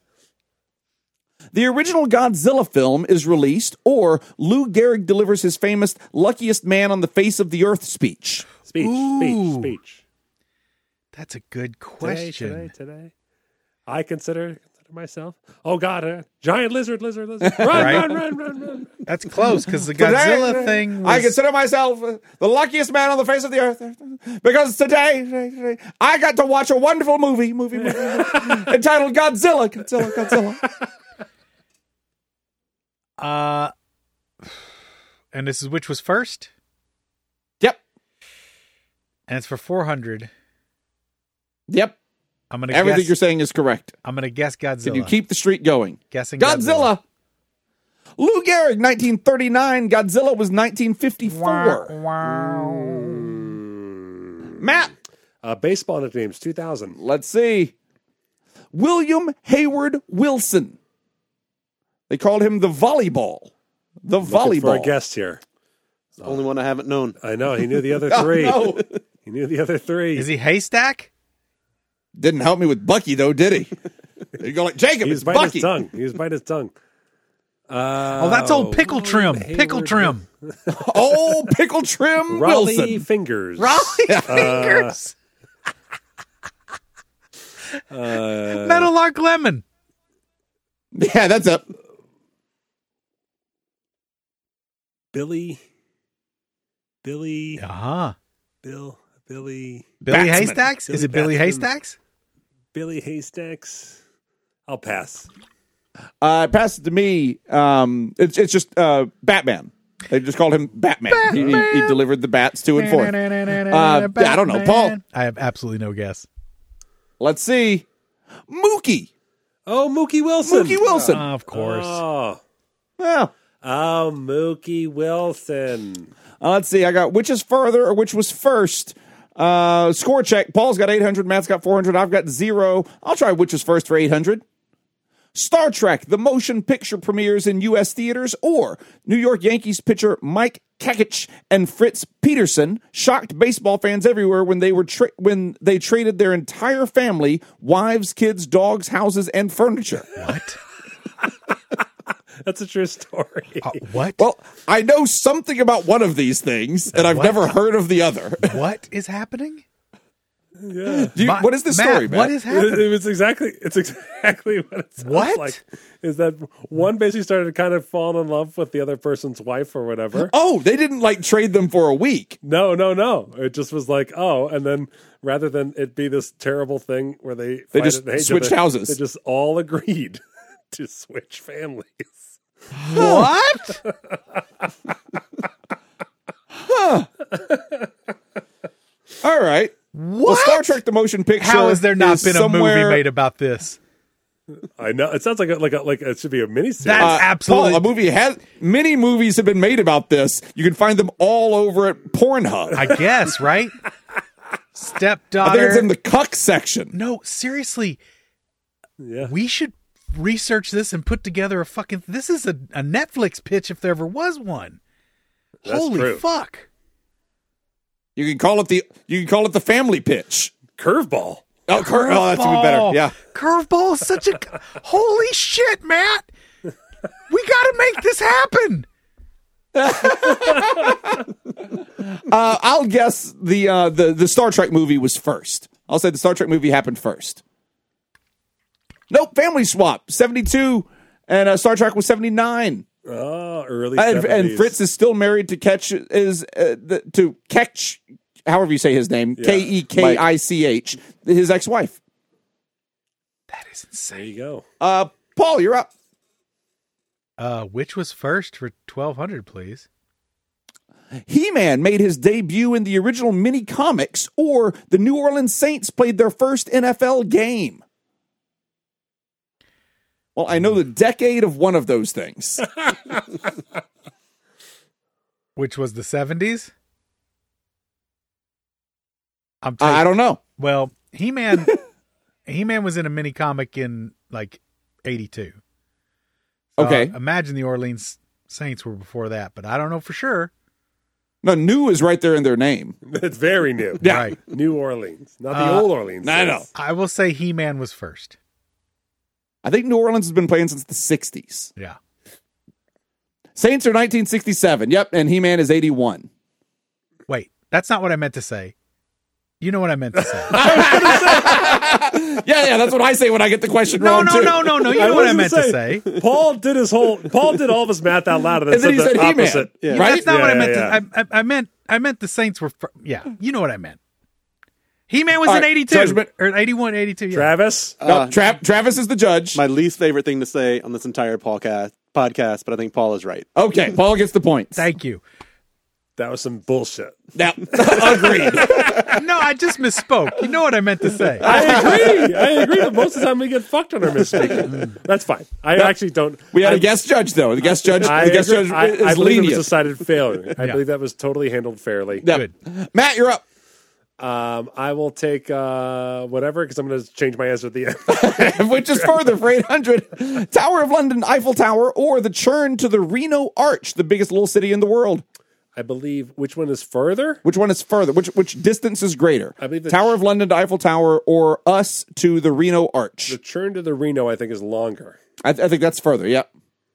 S1: The original Godzilla film is released, or Lou Gehrig delivers his famous luckiest man on the face of the earth speech.
S2: Speech,
S5: Ooh.
S2: speech, speech.
S5: That's a good
S2: Today,
S5: question.
S2: today, today. I consider consider myself. Oh God, a giant lizard, lizard, lizard. Run,
S5: Right?
S2: run, run, run, run.
S5: That's close because the Godzilla
S1: Today,
S5: thing was...
S1: I consider myself uh, the luckiest man on the face of the earth because today, today I got to watch a wonderful movie, movie, movie, movie entitled Godzilla, Godzilla, Godzilla.
S5: Uh, and this is which was first?
S1: Yep,
S5: And it's for four hundred.
S1: yep.
S5: I'm gonna
S1: Everything
S5: guess.
S1: you're saying is correct.
S5: I'm gonna guess Godzilla.
S1: Can you keep the streak going?
S5: guessing
S1: Godzilla. Lou Gehrig, nineteen thirty-nine. Godzilla was nineteen fifty-four.
S5: Wow.
S1: Matt,
S2: Uh, baseball nicknames, two thousand.
S1: let's see. William Hayward Wilson. They called him the volleyball. The
S2: Looking for a
S1: volleyball.
S2: guest here.
S6: It's the only one I haven't known.
S2: I know he knew the other
S1: Oh,
S2: three.
S1: no.
S2: He knew the other three.
S5: Is he Haystack?
S1: Didn't help me with Bucky, though, did he? You go like, Jacob,
S2: He
S1: it's
S2: was biting
S1: Bucky.
S2: his tongue. He was biting his tongue. Uh,
S5: Oh, that's old pickle trim.
S2: Hayward-
S5: Pickle trim.
S1: Oh, pickle trim
S2: Raleigh
S1: Wilson.
S2: Fingers.
S1: Raleigh
S5: Fingers.
S2: Uh,
S5: Meadowlark Lemon.
S1: Yeah, that's up.
S2: Billy. Billy.
S5: Uh huh.
S2: Bill. Billy.
S5: Billy
S1: Batsman.
S5: Haystacks? Is
S2: Billy
S5: it Billy
S2: Batsman.
S5: Haystacks?
S2: Billy Haystacks. I'll pass.
S1: Uh, pass it to me. Um, it's it's just uh, Batman. They just called him Batman. He, he, he delivered the bats to and forth. Uh, I don't know, Paul.
S5: I have absolutely no guess.
S1: Let's see. Mookie.
S2: Oh, Mookie Wilson.
S1: Mookie Wilson.
S5: of course.
S2: Oh.
S1: Well,
S2: Oh, Mookie Wilson.
S1: uh, let's see. I got which is further or which was first. Uh, score check. Paul's got eight hundred. Matt's got four hundred. I've got zero. I'll try which is first for eight hundred. Star Trek, the motion picture premieres in U S theaters, or New York Yankees pitcher Mike Kakich and Fritz Peterson shocked baseball fans everywhere when they were tra- when they traded their entire family, wives, kids, dogs, houses, and furniture.
S5: What?
S2: That's a true story.
S5: Uh, what?
S1: Well, I know something about one of these things, and I've
S5: What?
S1: never heard of the other.
S5: What is happening?
S2: Yeah.
S1: Do you-
S5: Ma-
S1: what is the
S5: Matt,
S1: story, Matt?
S5: What is
S2: It,
S5: happening?
S2: it was exactly. It's exactly what it sounds
S5: What?
S2: like. Is that one basically started kind of falling in love with the other person's wife or whatever?
S1: Oh, they didn't like trade them for a week.
S2: No, no, no. It just was like, oh, and then rather than it be this terrible thing where they
S1: They
S2: fight
S1: just
S2: and hate each
S1: switched
S2: other,
S1: houses.
S2: They just all agreed to switch families.
S1: What? huh. All right. Well, Star Trek: The Motion Picture.
S5: How has there not
S1: is
S5: been a
S1: somewhere-
S5: movie made about this?
S2: I know it sounds like a, like a, like it should be a miniseries.
S5: That's
S1: Uh,
S5: absolutely.
S1: Paul, a movie has many movies have been made about this. You can find them all over at Pornhub.
S5: I guess, right?
S1: I
S5: Stepdaughter.
S1: think it's in the cuck section.
S5: No, seriously.
S2: yeah.
S5: We should research this and put together a fucking. This is a, a Netflix pitch if there ever was one.
S2: That's
S5: Holy
S2: true.
S5: fuck!
S1: You can call it the you can call it the family pitch.
S2: Curveball.
S1: Oh, cur- oh that's even better. Yeah.
S5: Curveball is such a. Holy shit, Matt! We got to make this happen.
S1: Uh, I'll guess the uh, the the Star Trek movie was first. I'll say the Star Trek movie happened first. Nope, Family Swap seventy-two, and uh, Star Trek was seventy-nine.
S2: Oh, early
S1: And, and
S2: seventies.
S1: Fritz is still married to Ketch is uh, the, to Ketch, however you say his name,
S2: Yeah.
S1: K E K I C H, his ex-wife.
S5: That is
S2: There
S5: insane.
S2: you go.
S1: Uh, Paul, you're up.
S5: Uh, which was first for twelve hundred, please?
S1: He-Man made his debut in the original mini comics, or the New Orleans Saints played their first N F L game. Well, I know the decade of one of those things.
S5: Which was the seventies? I'm
S1: I I
S5: taking,
S1: don't know.
S5: well, He-Man He-Man was in a mini comic in like eighty-two. So
S1: Okay.
S5: imagine the Orleans Saints were before that, but I don't know for sure.
S1: No, new is right there in their name.
S2: It's very new.
S1: Yeah.
S5: Right.
S2: New Orleans, not the
S5: Uh,
S2: old Orleans.
S1: I know.
S5: I will say He-Man was first.
S1: I think New Orleans has been playing since the sixties.
S5: Yeah.
S1: Saints are nineteen sixty-seven. Yep, and He-Man is eighty-one.
S5: Wait, that's not what I meant to say. You know what I meant to say.
S1: Yeah, yeah, that's what I say when I get the question
S5: no,
S1: wrong,
S5: no,
S1: too.
S5: no, no, no. You
S2: I
S5: know what I
S2: was
S5: meant
S2: gonna
S5: to say.
S2: Paul did his whole. Paul did all of his math out loud, and then,
S1: And then he
S2: said the
S1: said He-Man.
S2: opposite.
S6: Yeah.
S5: Yeah,
S1: Right?
S5: That's not what I
S2: Yeah,
S5: meant
S2: yeah,
S5: to I, I, I meant I meant the Saints were fir- yeah, you know what I meant. He-Man was
S1: All
S5: in
S1: right,
S5: eighty-two
S1: judgment.
S5: or eighty-one, eighty-two. Yeah.
S2: Travis,
S1: No,
S6: Uh,
S1: Tra- Travis is the judge.
S6: My least favorite thing to say on this entire podcast, podcast, but I think Paul is right.
S1: Okay, Paul gets the points.
S5: Thank you.
S2: that was some bullshit.
S1: Now, agreed.
S5: No, I just misspoke. You know what I meant to say.
S2: I agree. I agree. But most of the time we get fucked on our misspeaking. That's fine. I actually don't.
S1: We had
S2: I,
S1: a guest judge, though. The guest judge,
S2: I,
S1: the guest
S2: agree.
S1: judge
S2: I,
S1: is
S2: I believe it was
S1: lenient.
S2: decided failure. I
S5: Yeah.
S2: believe that was totally handled fairly.
S1: Yeah.
S5: Good.
S1: Matt, you're up.
S2: Um, I will take uh, whatever because I'm going to change my answer at the end.
S1: Which is further for eight hundred. Tower of London, Eiffel Tower, or the churn to the Reno Arch, the biggest little city in the world.
S2: I believe which one is further?
S1: Which one is further? Which which distance is greater?
S2: I believe the
S1: Tower
S2: ch-
S1: of London to Eiffel Tower, or us to the Reno Arch.
S2: The churn to the Reno, I think, is longer.
S1: I, th- I think that's further. Yep.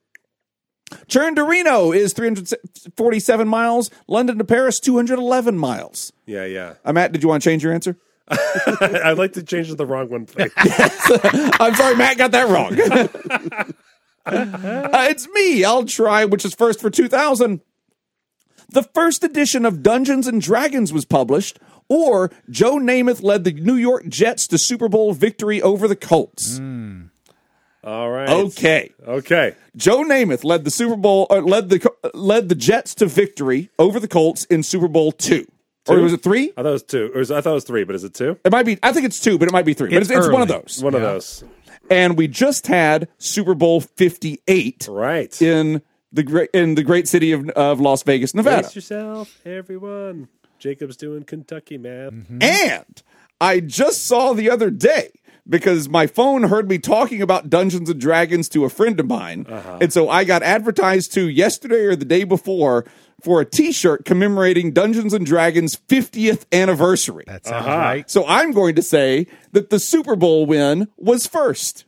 S1: Churn to Reno is three hundred forty-seven miles. London to Paris, two hundred eleven miles.
S2: Yeah, yeah.
S1: Uh, Matt, did you want to change your answer?
S2: I'd like to change to the wrong one, please.
S1: I'm sorry, Matt got that wrong. uh, it's me. I'll try, which is first for two thousand. The first edition of Dungeons and Dragons was published, or Joe Namath led the New York Jets to Super Bowl victory over the Colts.
S2: All right.
S1: Okay.
S2: Okay.
S1: Joe Namath led the Super Bowl, uh, led the led the Jets to victory over the Colts in Super Bowl two. Or was it three?
S2: I thought it was two. Or was, I thought it was three, but is it two?
S1: It might be. I think it's two, but it might be three.
S5: It's
S1: but it's, it's one of
S5: early.
S1: those.
S2: One of
S5: Yeah.
S2: those.
S1: And we just had Super Bowl fifty-eight
S2: Right.
S1: in the great in the great city of of Las Vegas, Nevada.
S2: Brace yourself, everyone. Jacob's doing Kentucky math.
S1: And I just saw the other day because my phone heard me talking about Dungeons and Dragons to a friend of mine. Uh-huh. And so I got advertised to yesterday or the day before for a t-shirt commemorating Dungeons and Dragons fiftieth anniversary.
S5: That sounds
S2: Uh-huh.
S5: right.
S1: So I'm going to say that the Super Bowl win was first.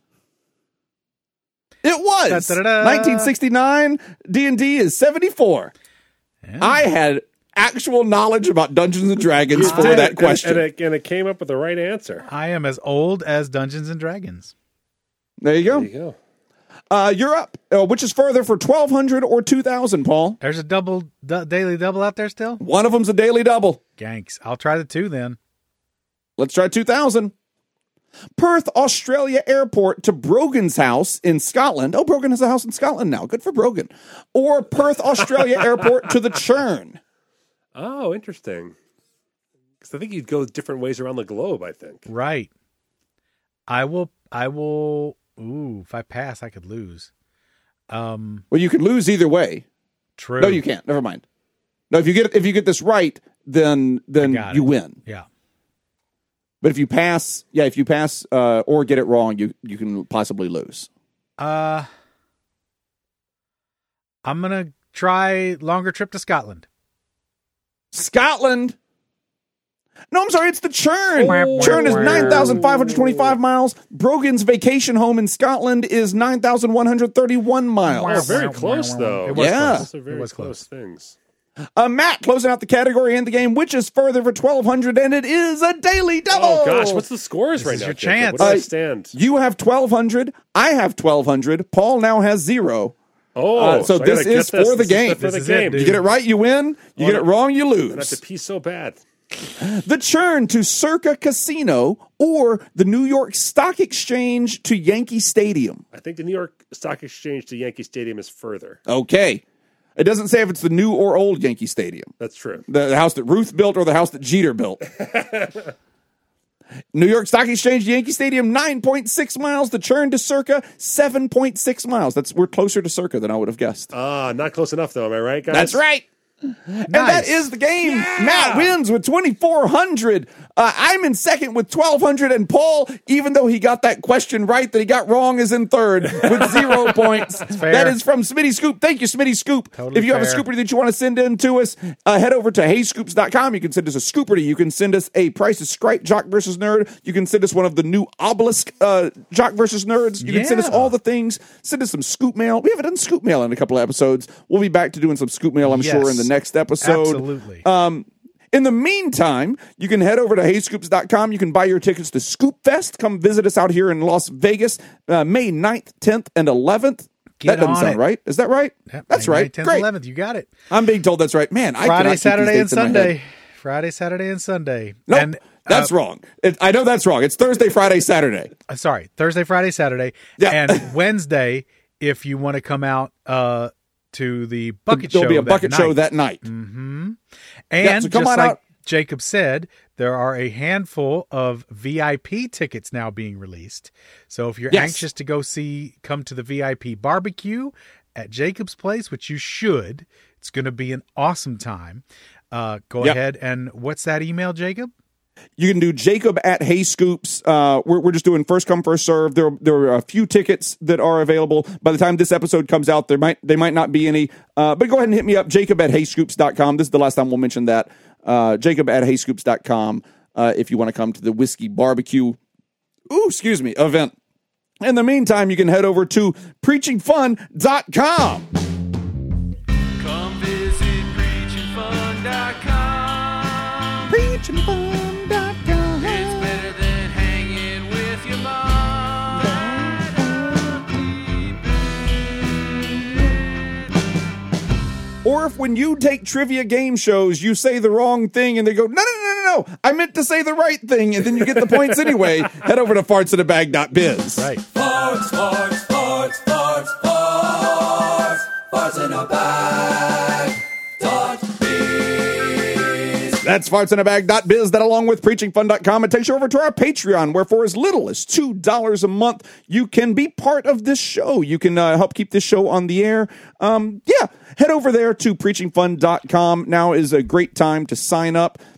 S1: It was.
S5: Da-da-da-da.
S1: nineteen sixty-nine, D and D is seventy-four.
S5: Yeah.
S1: I had actual knowledge about Dungeons and Dragons
S2: You
S1: for
S2: did,
S1: that
S2: and-
S1: question.
S2: And, it, and it came up with the right answer.
S5: I am as old as Dungeons and Dragons.
S1: There you go.
S2: There you go.
S1: Uh, you're up. Uh, which is further for twelve hundred or two thousand, Paul?
S5: There's a double du- daily double out there still.
S1: One of them's a daily double.
S5: Ganks. I'll try the two then.
S1: Let's try two thousand. Perth, Australia Airport to Brogan's house in Scotland. Oh, Brogan has a house in Scotland now. Good for Brogan. Or Perth, Australia Airport to the Churn.
S2: Oh, interesting. Because I think you'd go different ways around the globe, I think.
S5: Right. I will. I will. Ooh, if I pass, I could lose. Um.
S1: Well, you can lose either way.
S5: True.
S1: No, you can't. Never mind. No, if you get if you get this right, then then
S5: got
S1: you
S5: it.
S1: win.
S5: Yeah.
S1: But if you pass, yeah, if you pass uh, or get it wrong, you you can possibly lose.
S5: Uh. I'm gonna try longer trip to Scotland.
S1: Scotland. No, I'm sorry, it's the Churn.
S5: Oh.
S1: Churn is nine thousand five hundred twenty-five miles. Brogan's vacation home in Scotland is nine thousand one hundred thirty-one
S2: Oh,
S1: miles.
S2: very close, though.
S5: It was
S1: Yeah.
S5: close.
S2: Those are very
S5: It was
S2: close,
S5: close.
S2: things.
S1: Uh, Matt, closing out the category in the game, which is further for twelve hundred, and it is a daily double.
S2: Oh, gosh. What's the scores
S5: This
S2: right
S5: is
S2: now,
S5: your
S2: Jacob?
S5: chance.
S2: What do I
S1: Uh,
S2: stand?
S1: You have twelve hundred. I have twelve hundred. Paul now has zero.
S2: Oh,
S1: uh, so
S2: I
S1: this
S2: gotta get
S1: is for the
S2: This
S1: game.
S2: Is for
S5: This
S2: the
S5: is it,
S2: game.
S5: dude.
S1: You get it right, you win. You get it wrong, you
S2: I have
S1: lose.
S2: to pee so bad.
S1: The Churn to Circa Casino or the New York Stock Exchange to Yankee Stadium.
S2: I think the New York Stock Exchange to Yankee Stadium is further.
S1: Okay. It doesn't say if it's the new or old Yankee Stadium.
S2: That's true.
S1: The, the house that Ruth built or the house that Jeter built. New York Stock Exchange to Yankee Stadium, nine point six miles. The Churn to Circa, seven point six miles. That's We're closer to Circa than I would have guessed.
S2: Ah, not close enough, though. Am I right, guys?
S1: That's right. And that is the game. Matt wins with twenty-four hundred. Uh, I'm in second with twelve hundred. And Paul, even though he got that question right that he got wrong, is in third with zero points.
S5: fair.
S1: That is from Smitty Scoop. Thank you, Smitty Scoop.
S5: Totally
S1: if you have a
S5: fair.
S1: scooper that you want to send in to us, uh, head over to hey scoops dot com. You can send us a scooper. You can send us a Price is Right Jock versus Nerd. You can send us one of the new Obelisk uh, Jock versus Nerds. You can send us
S5: Yeah.
S1: all the things. Send us some scoop mail. We haven't done scoop mail in a couple of episodes. We'll be back to doing some scoop mail, I'm
S5: Yes.
S1: sure, in the next episode.
S5: Absolutely.
S1: Um, in the meantime, you can head over to hey scoops dot com. You can buy your tickets to Scoop Fest. Come visit us out here in Las Vegas, uh, May ninth, tenth, and eleventh.
S5: Get
S1: that doesn't
S5: on
S1: sound
S5: it.
S1: right. Is that right?
S5: Yep,
S1: That's
S5: May
S1: right.
S5: ninth, tenth,
S1: Great.
S5: eleventh. You got it.
S1: I'm being told that's right. Man, I
S5: Friday,
S1: cannot keep
S5: Saturday,
S1: these
S5: and
S1: dates in my head.
S5: Sunday. Friday, Saturday, and Sunday.
S1: No,
S5: and,
S1: that's
S5: uh,
S1: wrong. It, I know that's wrong. It's Thursday, Friday, Saturday.
S5: uh, Sorry, Thursday, Friday, Saturday,
S1: Yeah.
S5: and Wednesday. If you want to come out uh, to the bucket
S1: There'll
S5: show,
S1: be a
S5: that
S1: bucket
S5: night.
S1: show that night.
S5: Mm-hmm.
S1: Yeah,
S5: And
S1: so come
S5: just
S1: on
S5: like
S1: out.
S5: Jacob said, there are a handful of V I P tickets now being released. So if you're
S1: Yes.
S5: anxious to go see, come to the V I P barbecue at Jacob's Place, which you should, it's going to be an awesome time. Uh, go
S1: Yep.
S5: ahead and what's that email, Jacob?
S1: You can do Jacob at Hey Scoops. Uh, we're, we're just doing first come, first serve. There, there are a few tickets that are available. By the time this episode comes out, there might they might not be any. Uh, but go ahead and hit me up, Jacob at hey scoops dot com. This is the last time we'll mention that. Uh, Jacob at hey scoops dot com uh, if you want to come to the Whiskey Barbecue, ooh, excuse me, event. In the meantime, you can head over to preaching fun dot com.
S4: Come visit preaching fun dot com.
S1: preaching fun dot com.
S4: It's better than hanging with your mom.
S1: Or if when you take trivia game shows, you say the wrong thing and they go, no, no, no, no, no, I meant to say the right thing, and then you get the points anyway, head over to farts in a bag dot biz.
S5: Right.
S4: Farts, farts, farts, farts, farts, farts in a bag. Dot biz.
S1: That's farts in a bag dot biz. That, along with preaching fun dot com, it takes you over to our Patreon, where for as little as two dollars a month, you can be part of this show. You can uh, help keep this show on the air. Um, yeah, head over there to preaching fun dot com. Now is a great time to sign up.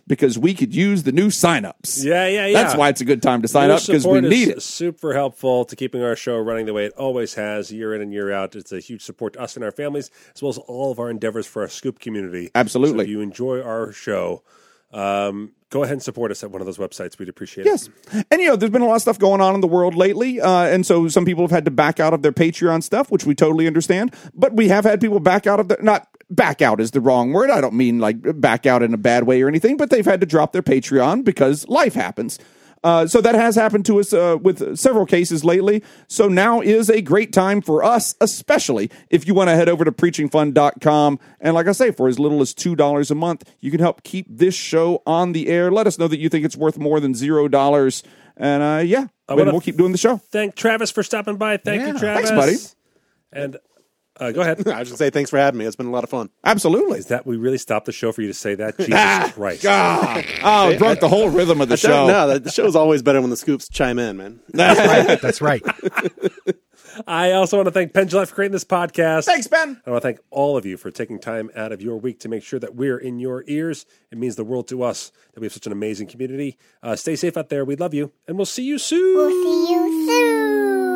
S1: because we could use the new signups.
S2: Yeah, yeah, yeah.
S1: That's why it's a good time to sign
S2: Your
S1: up, because we
S2: support
S1: need
S2: is
S1: it.
S2: Super helpful to keeping our show running the way it always has, year in and year out. It's a huge support to us and our families, as well as all of our endeavors for our Scoop community.
S1: Absolutely.
S2: So if you enjoy our show, um, go ahead and support us at one of those websites. We'd appreciate it.
S1: Yes. And, you know, there's been a lot of stuff going on in the world lately. Uh, and so some people have had to back out of their Patreon stuff, which we totally understand. But we have had people back out of their, not back out is the wrong word. I don't mean like back out in a bad way or anything, but they've had to drop their Patreon because life happens. Uh, so that has happened to us uh, with several cases lately. So now is a great time for us, especially if you want to head over to preaching fund dot com. And like I say, for as little as two dollars a month, you can help keep this show on the air. Let us know that you think it's worth more than zero dollars. And uh, yeah, and we'll keep doing the show.
S2: Thank Travis for stopping by. Thank
S5: Yeah.
S2: you, Travis.
S1: Thanks, buddy.
S2: And uh, go ahead.
S6: I was going to say thanks for having me. It's been a lot of fun.
S1: Absolutely.
S2: Is that we really stopped the show for you to say that? Jesus Christ.
S1: God. Oh, it broke the whole rhythm of the
S6: I
S1: show.
S6: don't know. The show's always better when the scoops chime in, man.
S5: That's right.
S2: I also want to thank Penn Jillette for creating this podcast.
S1: Thanks, Ben.
S2: I want to thank all of you for taking time out of your week to make sure that we're in your ears. It means the world to us that we have such an amazing community. Uh, stay safe out there. We love you, and we'll see you soon.
S3: We'll see you soon.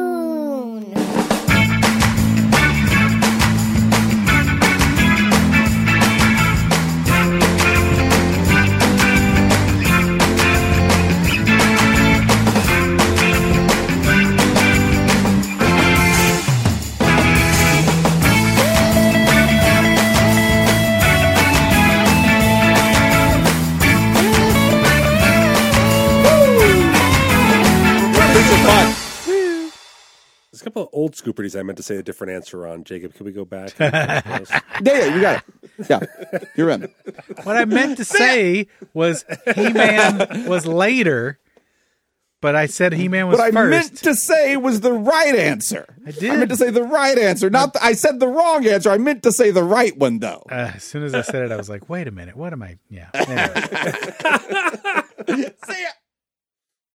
S2: There's a couple of old Scooperties I meant to say a different answer on. Jacob, can we go back?
S1: Yeah, yeah, you got it. Yeah, you're in.
S5: What I meant to say was He-Man was later, but I said He-Man was
S1: What I
S5: first.
S1: meant to say was the right answer.
S5: I did.
S1: I meant to say the right answer. Not the, I said the wrong answer. I meant to say the right one, though.
S5: Uh, as soon as I said it, I was like, wait a minute. What am I? Yeah. Anyway.
S1: See ya.